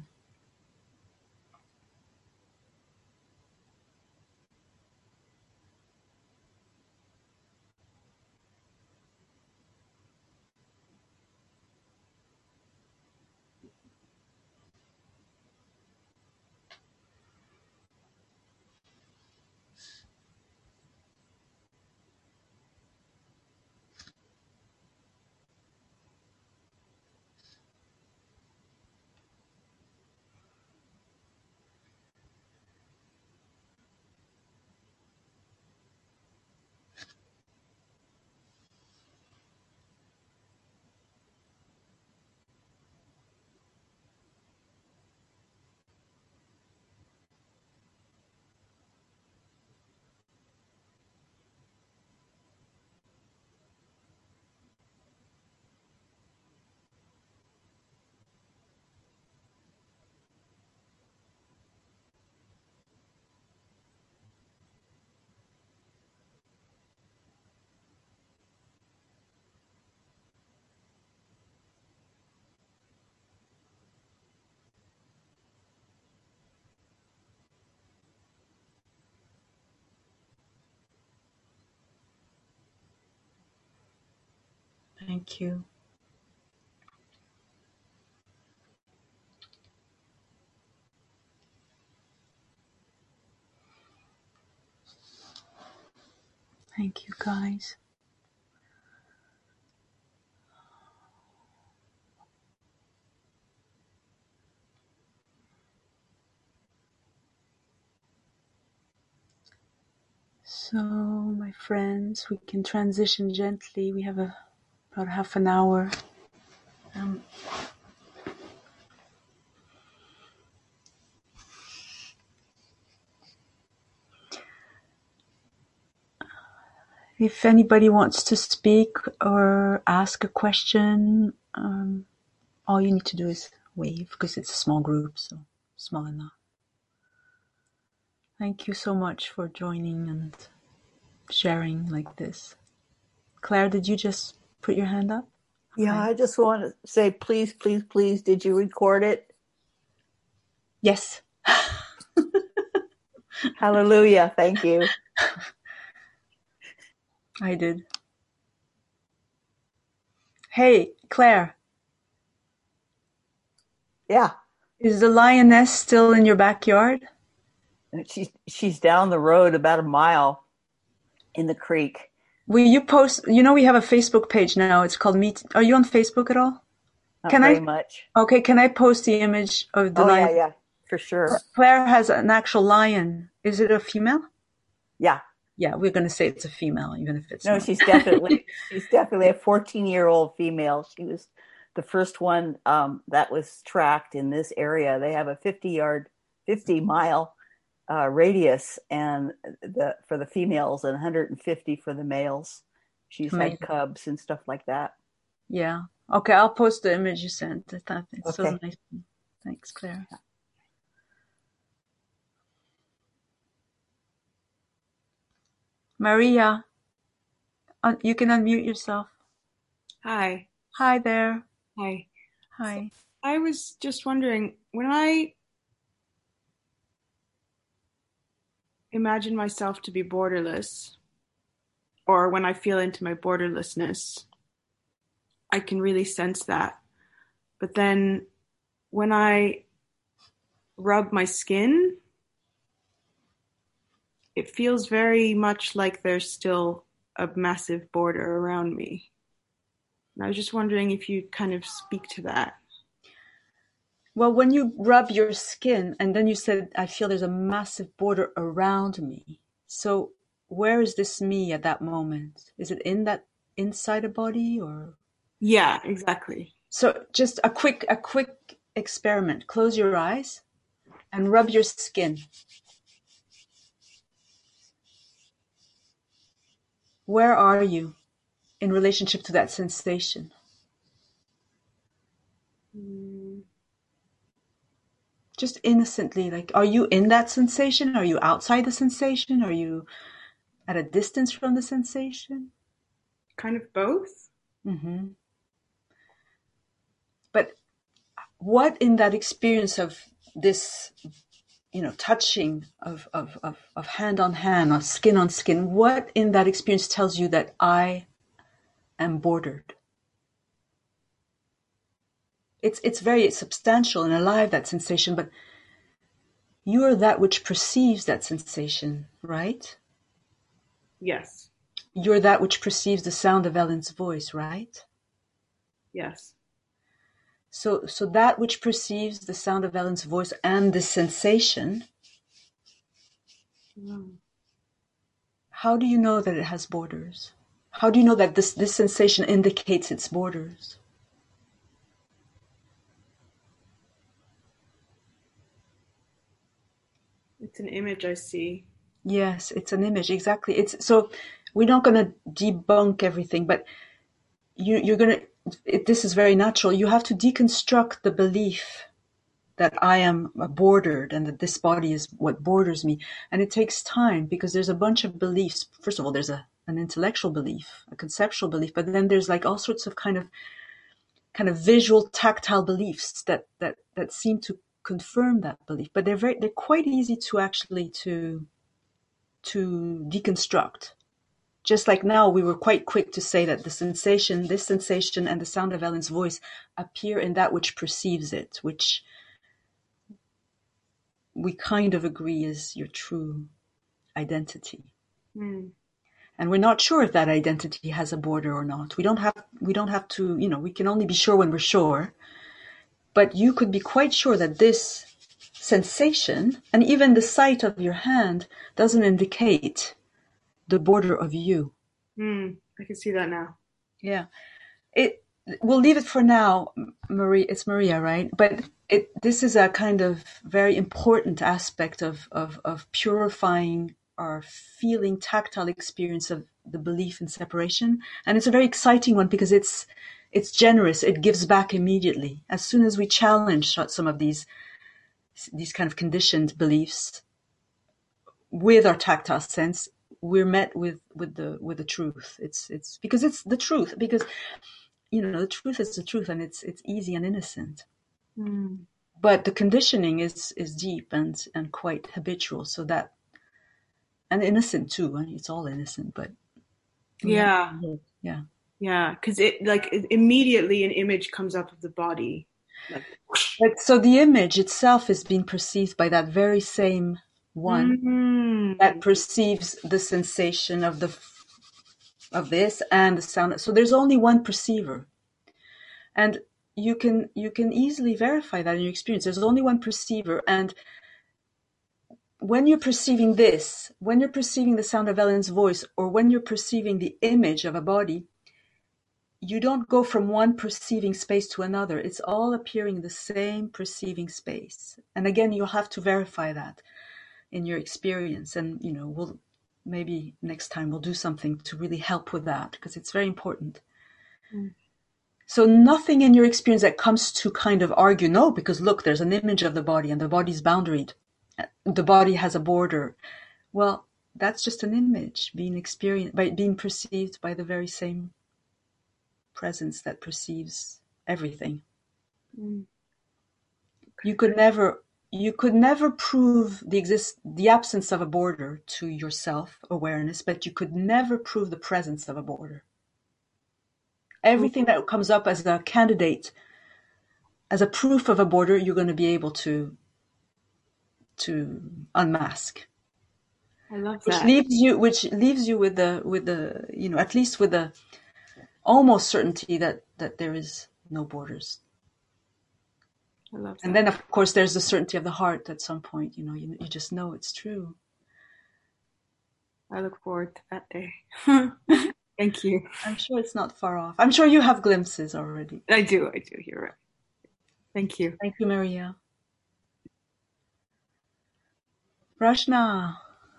Thank you. Thank you, guys. So, my friends, we can transition gently. We have a, about half an hour. Um, if anybody wants to speak or ask a question, um, all you need to do is wave, because it's a small group, so small enough. Thank you so much for joining and sharing like this. Claire, did you just put your hand up? Yeah, Hi. I just want to say, please, please, please, did you record it? Yes. Hallelujah. Thank you. I did. Hey, Claire. Yeah. Is the lioness still in your backyard? She's, she's down the road about a mile in the creek. Will you post, you know, we have a Facebook page now. It's called Meet. Are you on Facebook at all? Not Can very I? much. Okay, can I post the image of the Oh, lion? yeah, yeah, for sure. Claire has an actual lion. Is it a female? Yeah. Yeah, we're going to say it's a female, even if it's No, not. she's definitely, she's definitely a fourteen-year-old female. She was the first one um, that was tracked in this area. They have a fifty-yard, fifty-mile uh, radius, and the for the females, and one hundred fifty for the males. She's Amazing. had cubs and stuff like that. Yeah. Okay, I'll post the image you sent. It's so Okay. nice. Thanks, Claire. Maria, un- you can unmute yourself. Hi. Hi there. Hi. Hi. I was just wondering, when I imagine myself to be borderless, or when I feel into my borderlessness, I can really sense that. But then when I rub my skin, it feels very much like there's still a massive border around me. And I was just wondering if you'd kind of speak to that. Well, when you rub your skin, and then you said, I feel there's a massive border around me. So where is this me at that moment? Is it in that inside a body, or? Yeah, exactly. So just a quick, a quick experiment. Close your eyes and rub your skin. Where are you in relationship to that sensation? Mm. Just innocently, like, are you in that sensation? Are you outside the sensation? Are you at a distance from the sensation? Kind of both. Mm-hmm. But what in that experience of this, you know, touching of, of, of, of hand on hand or skin on skin, what in that experience tells you that I am bordered? It's, it's very substantial and alive, that sensation, but you are that which perceives that sensation, right? Yes. You're that which perceives the sound of Ellen's voice, right? Yes. So, so that which perceives the sound of Ellen's voice and the sensation, Wow. how do you know that it has borders? How do you know that this, this sensation indicates its borders? It's an image I see. Yes, it's an image, exactly. It's so we're not going to debunk everything, but you, you're going to. This is very natural. You have to deconstruct the belief that I am bordered and that this body is what borders me, and it takes time because there's a bunch of beliefs. First of all, there's a an intellectual belief, a conceptual belief, but then there's like all sorts of kind of kind of visual, tactile beliefs that that that seem to confirm that belief, but they're very they're quite easy to actually to. to deconstruct. just like now, we were quite quick to say that the sensation, this sensation and the sound of Ellen's voice appear in that which perceives it, which we kind of agree is your true identity. Mm. And we're not sure if that identity has a border or not. We don't have, we don't have to, you know, we can only be sure when we're sure. But you could be quite sure that this sensation, and even the sight of your hand, doesn't indicate the border of you. Mm. I can see that now. Yeah. It, we'll leave it for now, Marie. It's Maria, right? But it, this is a kind of very important aspect of, of, of purifying our feeling tactile experience of the belief in separation. And it's a very exciting one because it's, it's generous. It gives back immediately. As soon as we challenge some of these, these kind of conditioned beliefs with our tactile sense, we're met with, with the, with the truth. It's, it's because it's the truth, because, you know, the truth is the truth, and it's, it's easy and innocent. Mm. But the conditioning is, is deep and, and quite habitual. So that, and innocent too. It's all innocent, but yeah, yeah, yeah. Because it like it, immediately an image comes up of the body. Like, but so the image itself is being perceived by that very same one mm. that perceives the sensation of the of this and the sound. So there's only one perceiver, and you can you can easily verify that in your experience. There's only one perceiver, and when you're perceiving this, when you're perceiving the sound of Ellen's voice, or when you're perceiving the image of a body, you don't go from one perceiving space to another. It's all appearing in the same perceiving space. And again, you'll have to verify that in your experience. And, you know, we'll maybe next time we'll do something to really help with that, because it's very important. Mm. So nothing in your experience that comes to kind of argue, no, because look, there's an image of the body and the body's boundaried. The body has a border. Well, that's just an image being experienced, by being perceived by the very same presence that perceives everything. Mm. You could never, you could never prove the exist, the absence of a border to your self-awareness, but you could never prove the presence of a border. Everything mm-hmm. that comes up as a candidate, as a proof of a border, you're going to be able to to unmask. I love that. Which leaves you, which leaves you with the, with the, you know, at least with the almost certainty that, that there is no borders. I love that. And then, of course, there's the certainty of the heart at some point, you know, you, you just know it's true. I look forward to that day. Thank you. I'm sure it's not far off. I'm sure you have glimpses already. I do, I do, you're right. Thank you. Thank you, Maria. Rashna.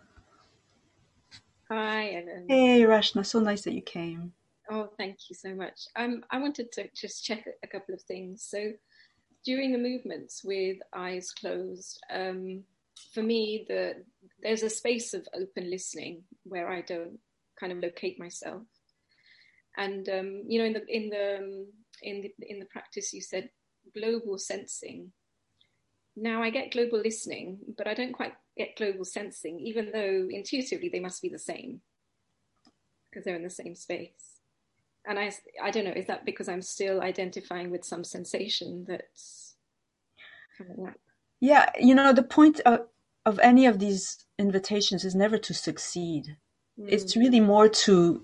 Hi, Ellen. Hey, Rashna. So nice that you came. Oh, thank you so much. Um, I wanted to just check a couple of things. So during the movements with eyes closed, um, for me, the there's a space of open listening where I don't kind of locate myself. And, um, you know, in the, in the, in the, in the practice, you said global sensing. Now I get global listening, but I don't quite get global sensing, even though intuitively they must be the same because they're in the same space. And I, I don't know, is that because I'm still identifying with some sensation that's coming up? Yeah, you know, the point of, of any of these invitations is never to succeed. Mm. It's really more to,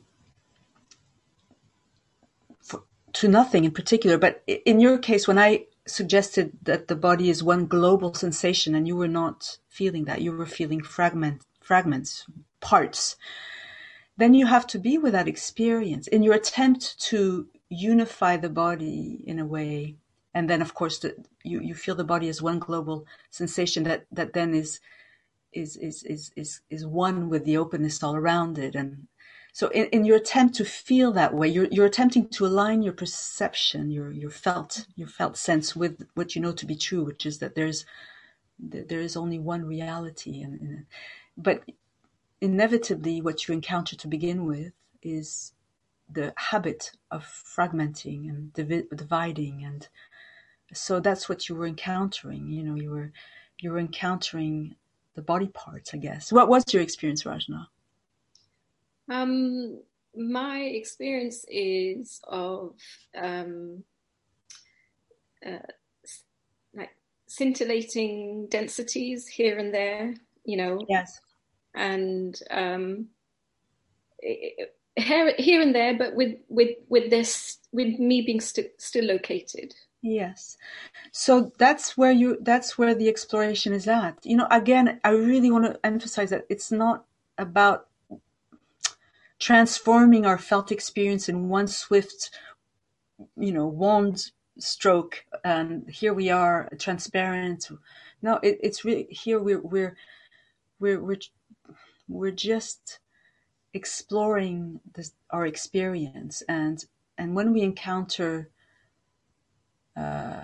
for, to nothing in particular. But in your case, when I suggested that the body is one global sensation and you were not feeling that, you were feeling fragment, fragments, parts, then you have to be with that experience in your attempt to unify the body in a way. And then, of course, the, you, you feel the body as one global sensation that, that then is, is, is, is, is, is one with the openness all around it. And so in, in your attempt to feel that way, you're, you're attempting to align your perception, your, your felt, your felt sense with what you know to be true, which is that there's, there is only one reality. And, and but inevitably what you encounter to begin with is the habit of fragmenting and divi- dividing. And so that's what you were encountering. You know, you were, you were encountering the body parts, I guess. What was your experience, Rashna? Um, my experience is of um, uh, like scintillating densities here and there, you know, Yes. and um, it, here, here and there, but with with with this, with me being st- still located. Yes. So that's where you, that's where the exploration is at. You know, again, I really want to emphasize that it's not about transforming our felt experience in one swift, you know, wand stroke, and here we are, transparent. No, it, it's really, here we're we're we're we're we're just exploring this, our experience, and and when we encounter uh,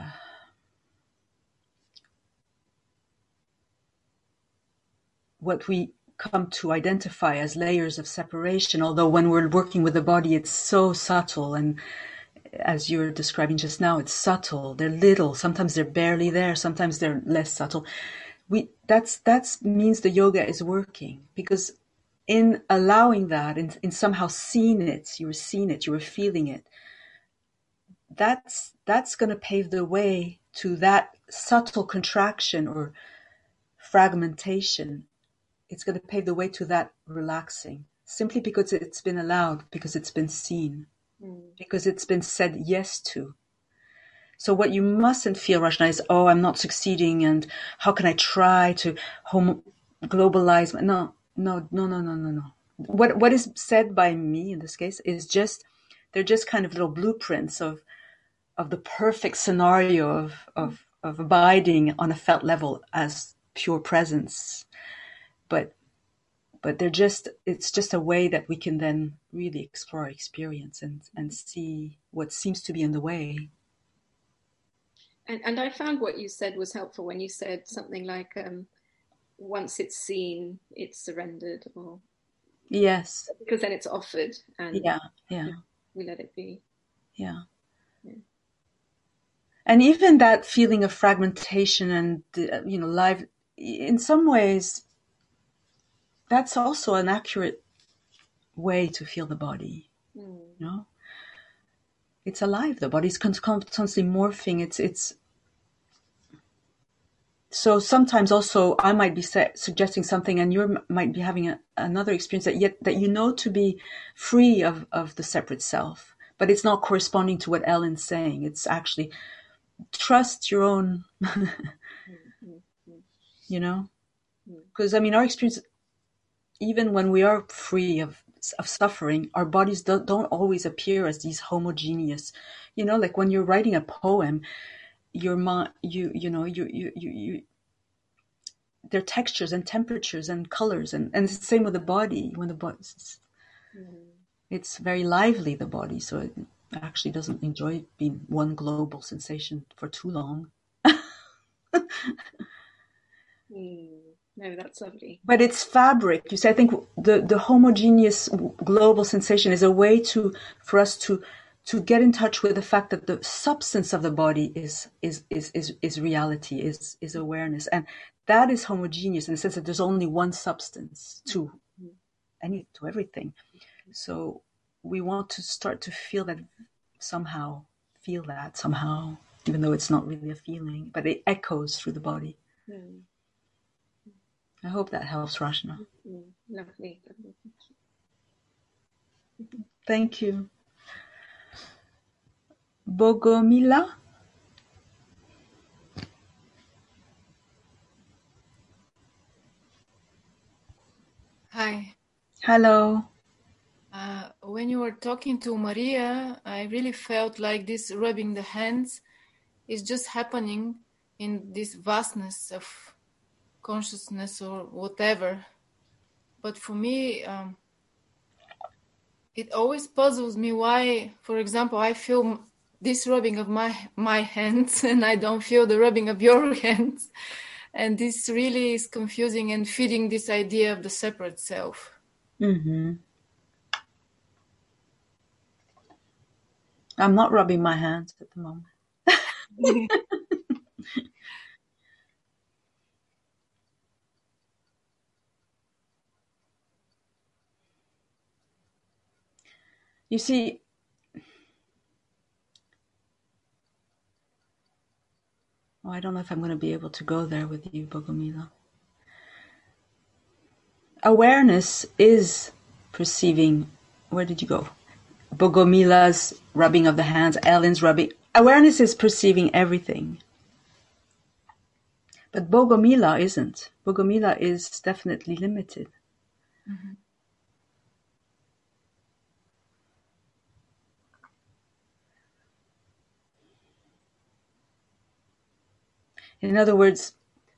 what we come to identify as layers of separation, although when we're working with the body, it's so subtle, and as you were describing just now, it's subtle. They're little. Sometimes they're barely there. Sometimes they're less subtle. We that's that's means the yoga is working, because in allowing that, in, in somehow seeing it, you were seeing it, you were feeling it. That's that's going to pave the way to that subtle contraction or fragmentation. It's going to pave the way to that relaxing, simply because it's been allowed, because it's been seen, mm. because it's been said yes to. So what you mustn't feel, Rachna, is, oh, I'm not succeeding, and how can I try to home globalize? No, no, no, no, no, no, no. What what is said by me in this case is just, they're just kind of little blueprints of of the perfect scenario of of of abiding on a felt level as pure presence. But but they're just, it's just a way that we can then really explore our experience and and see what seems to be in the way. And, and I found what you said was helpful when you said something like, um, once it's seen, it's surrendered, or yes, because then it's offered, and yeah, yeah, we let it be. Yeah. yeah. And even that feeling of fragmentation and, you know, live, in some ways, that's also an accurate way to feel the body. Mm. You know, it's alive. The body's constantly morphing. It's it's. So sometimes also I might be suggesting something, and you might be having a, another experience that yet that you know to be free of, of the separate self, but it's not corresponding to what Ellen's saying. It's actually trust your own, you know, because I mean our experience, even when we are free of of suffering, our bodies don't, don't always appear as these homogeneous, you know, like when you're writing a poem, your mind, you you know, you you you you. There are textures and temperatures and colors, and, and it's the same with the body. When the body, it's, mm. it's very lively, the body, so it actually doesn't enjoy being one global sensation for too long. mm. No, that's lovely. But it's fabric. You see, I think the, the homogeneous global sensation is a way to for us to to get in touch with the fact that the substance of the body is is is is, is reality, is is awareness, and that is homogeneous in the sense that there's only one substance to any to everything. So we want to start to feel that somehow, feel that somehow, even though it's not really a feeling, but it echoes through the body. Mm. I hope that helps, Rachna. Mm, lovely. lovely. Thank you. Bogomila? Hi. Hello. Uh, when you were talking to Maria, I really felt like this rubbing the hands is just happening in this vastness of consciousness or whatever. But for me, um, it always puzzles me why, for example, I feel this rubbing of my my hands and I don't feel the rubbing of your hands. And this really is confusing and feeding this idea of the separate self. Mm-hmm. I'm not rubbing my hands at the moment. You see, oh, I don't know if I'm going to be able to go there with you, Bogomila. Awareness is perceiving. Where did you go? Bogomila's rubbing of the hands, Ellen's rubbing. Awareness is perceiving everything. But Bogomila isn't. Bogomila is definitely limited. Mm-hmm. In other words,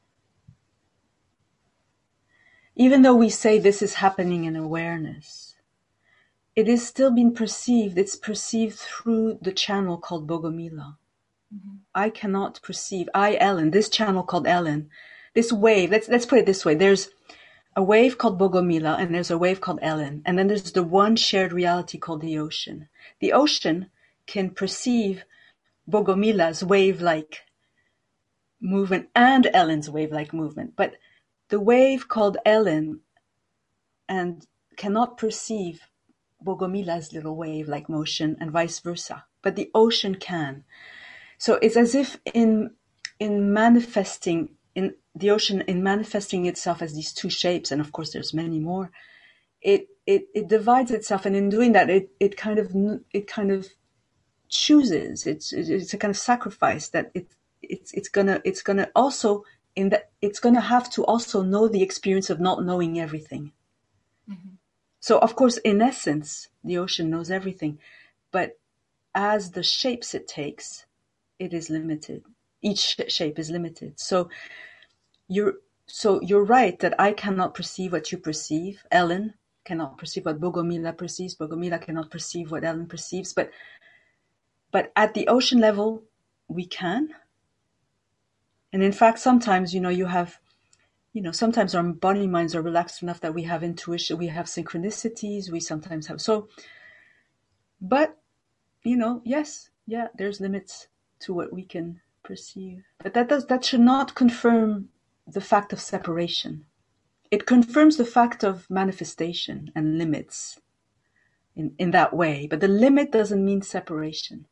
even though we say this is happening in awareness, it is still being perceived. It's perceived through the channel called Bogomila. Mm-hmm. I cannot perceive, I, Ellen, this channel called Ellen, this wave, let's let's put it this way. There's a wave called Bogomila and there's a wave called Ellen. And then there's the one shared reality called the ocean. The ocean can perceive Bogomila's wave-like movement and Ellen's wave-like movement. But the wave called Ellen and cannot perceive Bogomila's little wave-like motion and vice versa. But the ocean can. So it's as if in in manifesting, in the ocean, in manifesting itself as these two shapes, and of course there's many more, it it, it divides itself, and in doing that, it, it kind of it kind of chooses. It's it's a kind of sacrifice that it it's it's gonna it's gonna also in that it's gonna have to also know the experience of not knowing everything. Mm-hmm. So of course, in essence, the ocean knows everything, but as the shapes it takes, it is limited. Each shape is limited. So you're so you're right that I cannot perceive what you perceive. Ellen cannot perceive what Bogomila perceives. Bogomila cannot perceive what Ellen perceives. But but at the ocean level, we can. And in fact, sometimes, you know, you have, you know, sometimes our body minds are relaxed enough that we have intuition, we have synchronicities, we sometimes have so. But, you know, yes, yeah, there's limits to what we can perceive. But that does that should not confirm the fact of separation. It confirms the fact of manifestation and limits in, in that way. But the limit doesn't mean separation.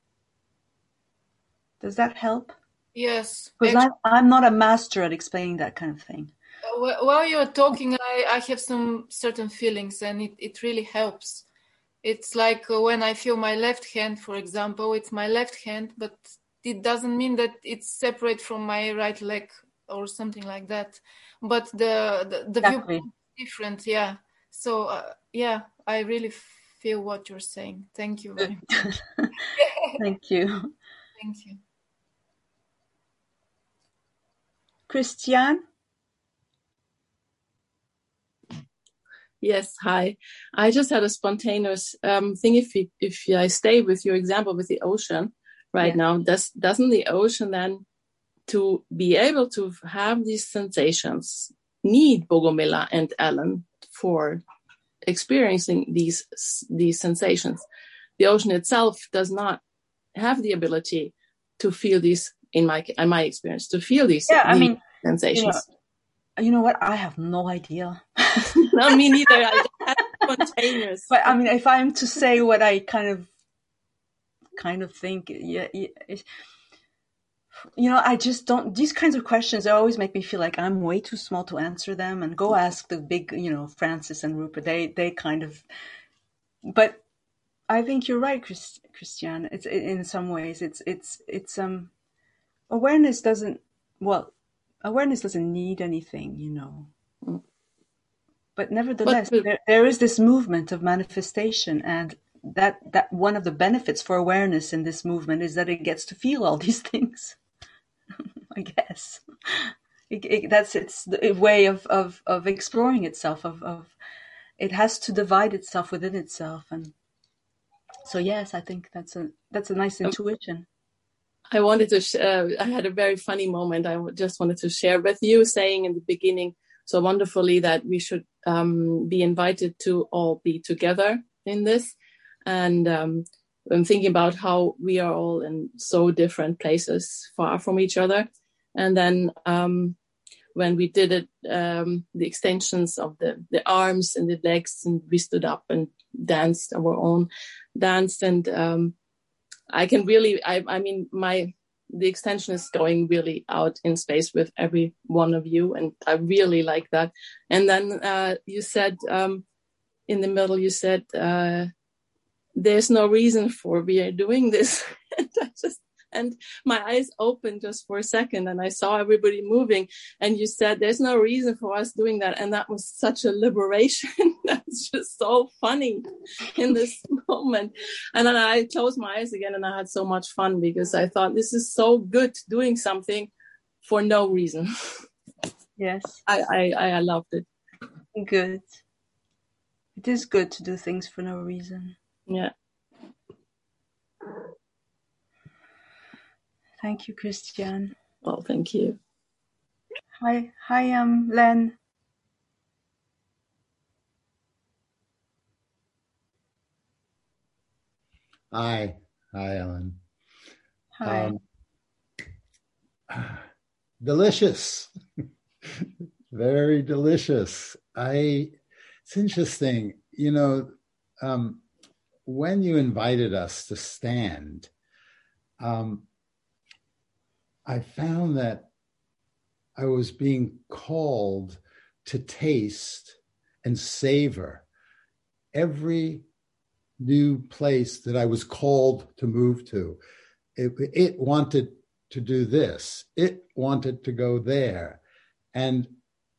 Does that help? Yes. Because I'm, I'm not a master at explaining that kind of thing. Uh, while you're talking, I, I have some certain feelings, and it, it really helps. It's like uh, when I feel my left hand, for example, it's my left hand, but it doesn't mean that it's separate from my right leg or something like that. But the the, the Exactly. viewpoint is different, yeah. So, uh, yeah, I really feel what you're saying. Thank you very much. Thank you. Thank you. Christiane? Yes, hi. I just had a spontaneous um, thing. If you, if I stay with your example with the ocean right yeah. now, does, doesn't the ocean then, to be able to have these sensations, need Bogomila and Ellen for experiencing these these sensations? The ocean itself does not have the ability to feel these, in my in my experience, to feel these, yeah, I these mean, sensations. You know, You know what? I have no idea. No, me neither. I just had spontaneous. But I mean, if I'm to say what I kind of, kind of think, yeah, yeah you know, I just don't. These kinds of questions always make me feel like I'm way too small to answer them. And go ask the big, you know, Francis and Rupert. They, they kind of. But I think you're right, Chris, Christiane. It's in some ways, it's, it's, it's um, awareness doesn't. Well. Awareness doesn't need anything, you know. But nevertheless, but, there, there is this movement of manifestation, and that, that one of the benefits for awareness in this movement is that it gets to feel all these things. I guess it, it, that's its way of, of, of exploring itself. Of, of it has to divide itself within itself, and so yes, I think that's a that's a nice intuition. I wanted to, sh- uh, I had a very funny moment. I just wanted to share with you, saying in the beginning so wonderfully that we should um, be invited to all be together in this. And um, I'm thinking about how we are all in so different places, far from each other. And then um, when we did it, um, the extensions of the, the arms and the legs, and we stood up and danced our own dance. And um, I can really, I, I mean, my the extension is going really out in space with every one of you, and I really like that. And then uh, you said um, in the middle, you said uh, there's no reason for we are doing this, and I just. And my eyes opened just for a second, and I saw everybody moving. And you said, there's no reason for us doing that. And that was such a liberation. That's just so funny in this moment. And then I closed my eyes again, and I had so much fun, because I thought, this is so good, doing something for no reason. Yes. I, I, I loved it. Good. It is good to do things for no reason. Yeah. Thank you, Christian. Well, thank you. Hi, hi, um, Len. Hi, hi, Ellen. Hi. Um, delicious, very delicious. I. It's interesting, you know, um, when you invited us to stand. Um, I found that I was being called to taste and savor every new place that I was called to move to. It, it wanted to do this. It wanted to go there. And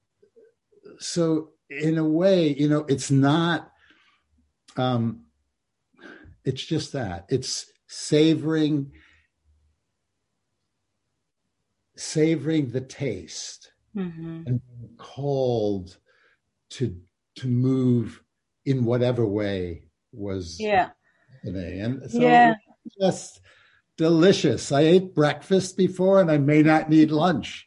so in a way, you know, it's not, um, it's just that. It's savoring savoring the taste, mm-hmm. and being called to to move in whatever way was yeah. happening. And so yeah. it was just delicious. I ate breakfast before, and I may not need lunch.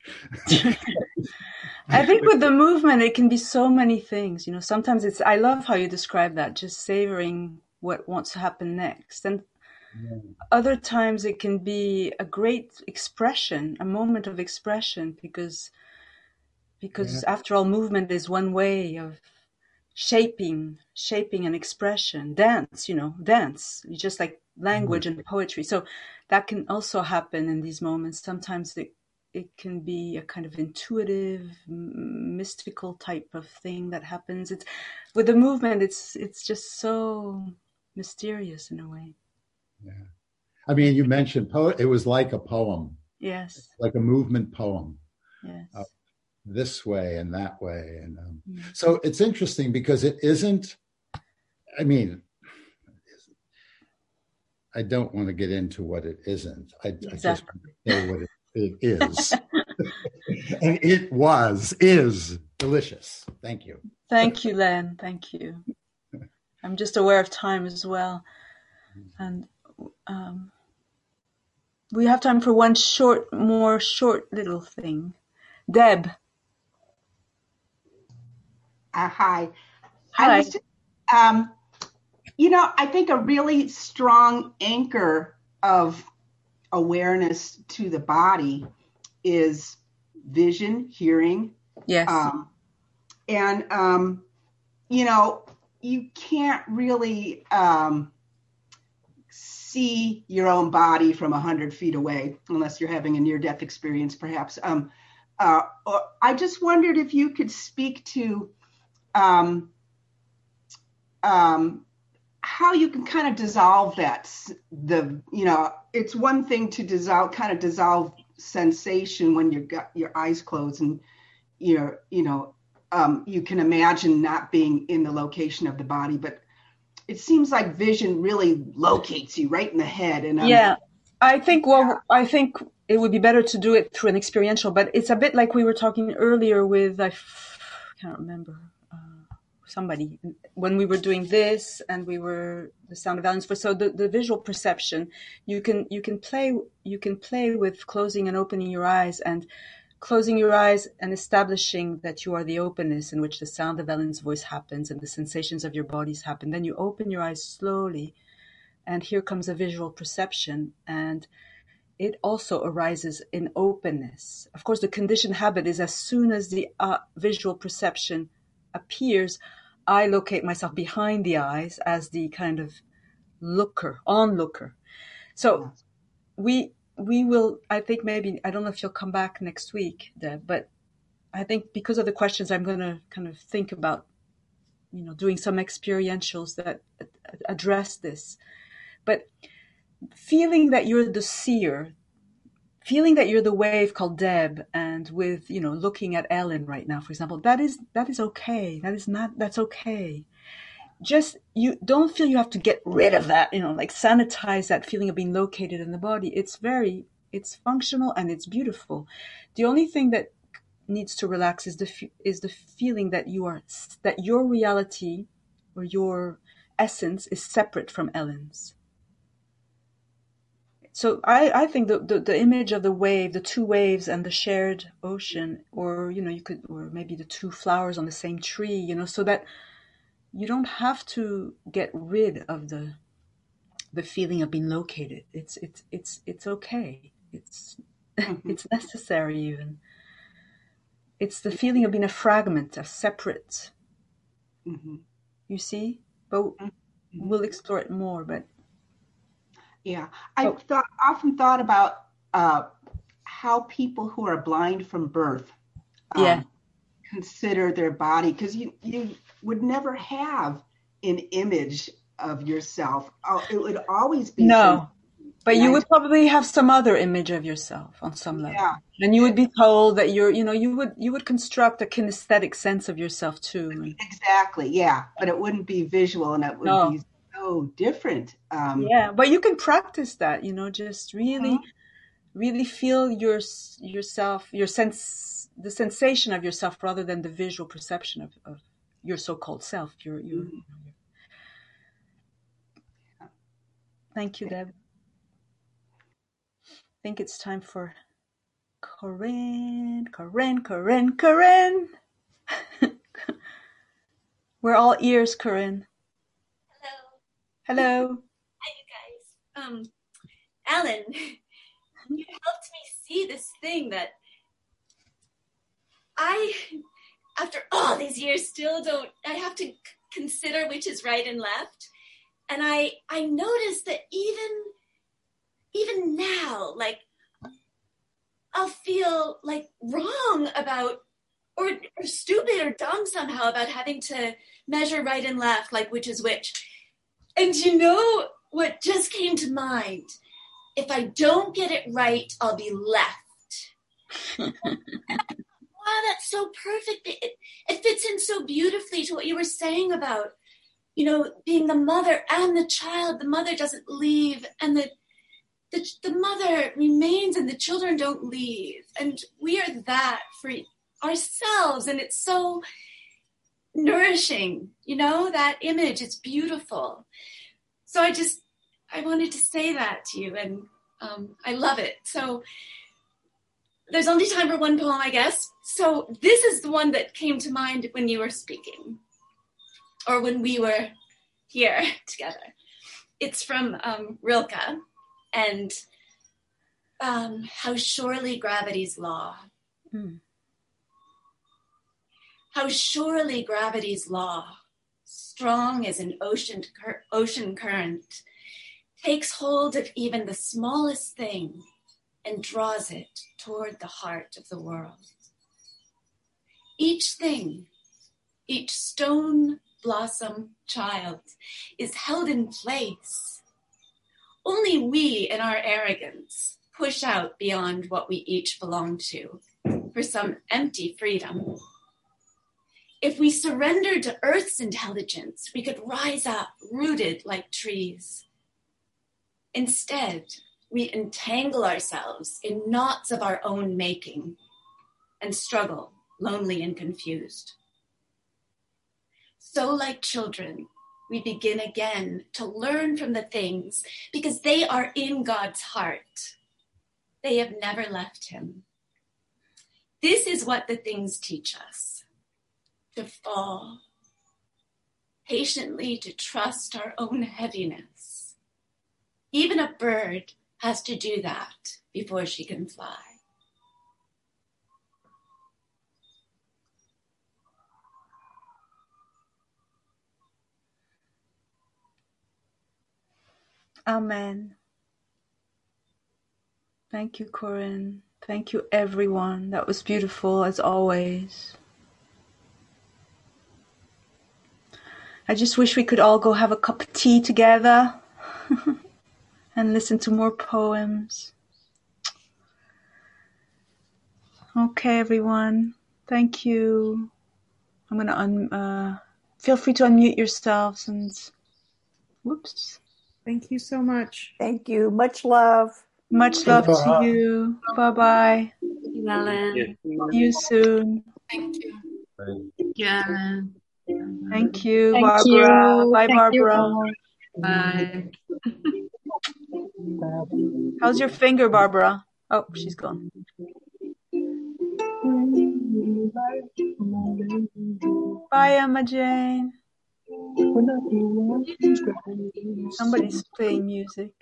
I think with the movement, it can be so many things. You know, sometimes it's, I love how you describe that, just savoring what wants to happen next. And yeah. Other times it can be a great expression, a moment of expression, because because yeah. after all, movement is one way of shaping, shaping an expression. Dance, you know, dance, just like language mm-hmm. and poetry. So that can also happen in these moments. Sometimes it, it can be a kind of intuitive, mystical type of thing that happens. It's with the movement, it's it's just so mysterious in a way. Yeah. I mean, you mentioned poet. It was like a poem. Yes. Like a movement poem. Yes. Uh, this way and that way. And um, mm. so it's interesting because it isn't, I mean, I don't want to get into what it isn't. I, exactly. I just want to say what it, it is. And it was, is delicious. Thank you. Thank you, Len. Thank you. I'm just aware of time as well. And um, we have time for one short, more short little thing. Deb. Uh, hi. Hi. I was just, um, you know, I think a really strong anchor of awareness to the body is vision, hearing. Yes. Um, and, um, you know, you can't really um, see your own body from a hundred feet away unless you're having a near-death experience, perhaps. Um, uh, I just wondered if you could speak to um, um, how you can kind of dissolve that. The, you know, it's one thing to dissolve, kind of dissolve sensation when you've got your eyes closed and you're, you know, um, you can imagine not being in the location of the body, but it seems like vision really locates you right in the head. And um, yeah, I think, well, yeah. I think it would be better to do it through an experiential, but it's a bit like we were talking earlier with, I f- can't remember, uh, somebody, when we were doing this and we were the sound of balance for, so the, the visual perception, you can, you can play, you can play with closing and opening your eyes and closing your eyes and establishing that you are the openness in which the sound of Ellen's voice happens and the sensations of your bodies happen. Then you open your eyes slowly and here comes a visual perception. And it also arises in openness. Of course, the conditioned habit is as soon as the uh, visual perception appears, I locate myself behind the eyes as the kind of looker, onlooker. So we we will, I think maybe, I don't know if you'll come back next week, Deb, but I think because of the questions, I'm going to kind of think about, you know, doing some experientials that address this. But feeling that you're the seer, feeling that you're the wave called Deb, and with, you know, looking at Ellen right now, for example, that is, that is okay. That is not, that's okay. Just, you don't feel you have to get rid of that, you know, like sanitize that feeling of being located in the body. It's very, it's functional and it's beautiful. The only thing that needs to relax is the, is the feeling that you are, that your reality or your essence is separate from Ellen's. So I, I think the, the, the image of the wave, the two waves and the shared ocean, or, you know, you could, or maybe the two flowers on the same tree, you know, so that you don't have to get rid of the the feeling of being located. It's it's it's it's okay. It's mm-hmm. It's necessary even. It's the feeling of being a fragment, a separate. Mm-hmm. You see, but mm-hmm. we'll explore it more. But yeah, I oh. thought often thought about uh, how people who are blind from birth, um, yeah. consider their body, because you you would never have an image of yourself. It would always be no, but you would probably have some other image of yourself on some level, yeah. and you would be told that you're, you know, you would you would construct a kinesthetic sense of yourself too. Exactly, yeah, but it wouldn't be visual, and it would no. be so different. Um, yeah, but you can practice that, you know, just really, mm-hmm. really feel your yourself, your sense, the sensation of yourself, rather than the visual perception of, of your so-called self. Your, your, mm-hmm. your... Thank you, Deb. I think it's time for Corinne, Corinne, Corinne, Corinne. We're all ears, Corinne. Hello. Hello. Hi, you guys. Um, Alan, you helped me see this thing that I, after all these years, still don't, I have to c- consider which is right and left. And I, I noticed that even, even now, like, I'll feel like wrong about, or, or stupid or dumb somehow about having to measure right and left, like which is which. And you know what just came to mind? If I don't get it right, I'll be left. Wow, that's so perfect. It, it fits in so beautifully to what you were saying about, you know, being the mother and the child. The mother doesn't leave, and the the, the mother remains, and the children don't leave. And we are that for ourselves, and it's so nourishing, you know, that image. It's beautiful. So I just, I wanted to say that to you, and um, I love it. So there's only time for one poem, I guess. So this is the one that came to mind when you were speaking, or when we were here together. It's from um, Rilke, and um, How Surely Gravity's Law. Mm. How surely gravity's law, strong as an ocean, cur- ocean current, takes hold of even the smallest thing and draws it toward the heart of the world. Each thing, each stone, blossom, child is held in place. Only we, in our arrogance, push out beyond what we each belong to for some empty freedom. If we surrendered to Earth's intelligence, we could rise up rooted like trees. Instead, we entangle ourselves in knots of our own making and struggle, lonely and confused. So like children, we begin again to learn from the things because they are in God's heart. They have never left him. This is what the things teach us. To fall, patiently to trust our own heaviness. Even a bird has to do that before she can fly. Amen. Thank you, Corinne. Thank you, everyone. That was beautiful, as always. I just wish we could all go have a cup of tea together and listen to more poems. Okay, everyone. Thank you. I'm going to un- uh, feel free to unmute yourselves and whoops. Thank you so much. Thank you. Much love. Much love to you. Bye-bye. Thank you, Ellen. See you soon. Thank you. Thank you, Ellen. Thank you, Thank Barbara. you. Bye, Thank Barbara. you. Bye. How's your finger, Barbara? Oh, she's gone. Bye, Emma Jane. Somebody's playing music.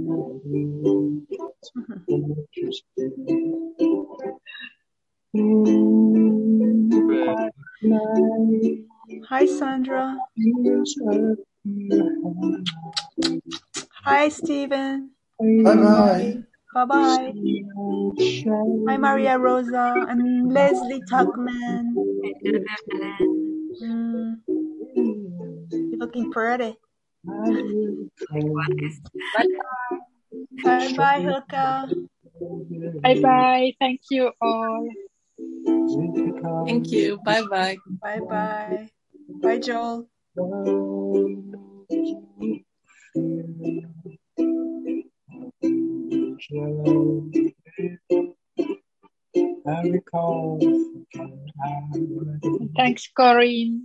Hi, Sandra. Hi, Stephen. Bye-bye. Bye-bye. Hi, Maria Rosa and Leslie Tuckman. Mm. You're looking pretty. Bye-bye, Hilka. Bye-bye. Thank you all. Thank you. Bye bye. Bye-bye. Bye, Joel. Thanks, Corinne.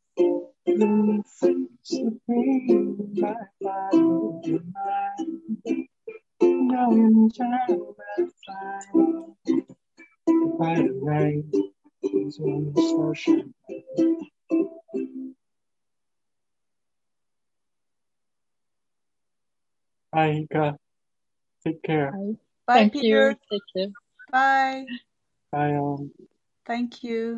Bye, Ika. Take care. Bye, Thank Peter. you. Take care. Bye. Bye, um. Thank you.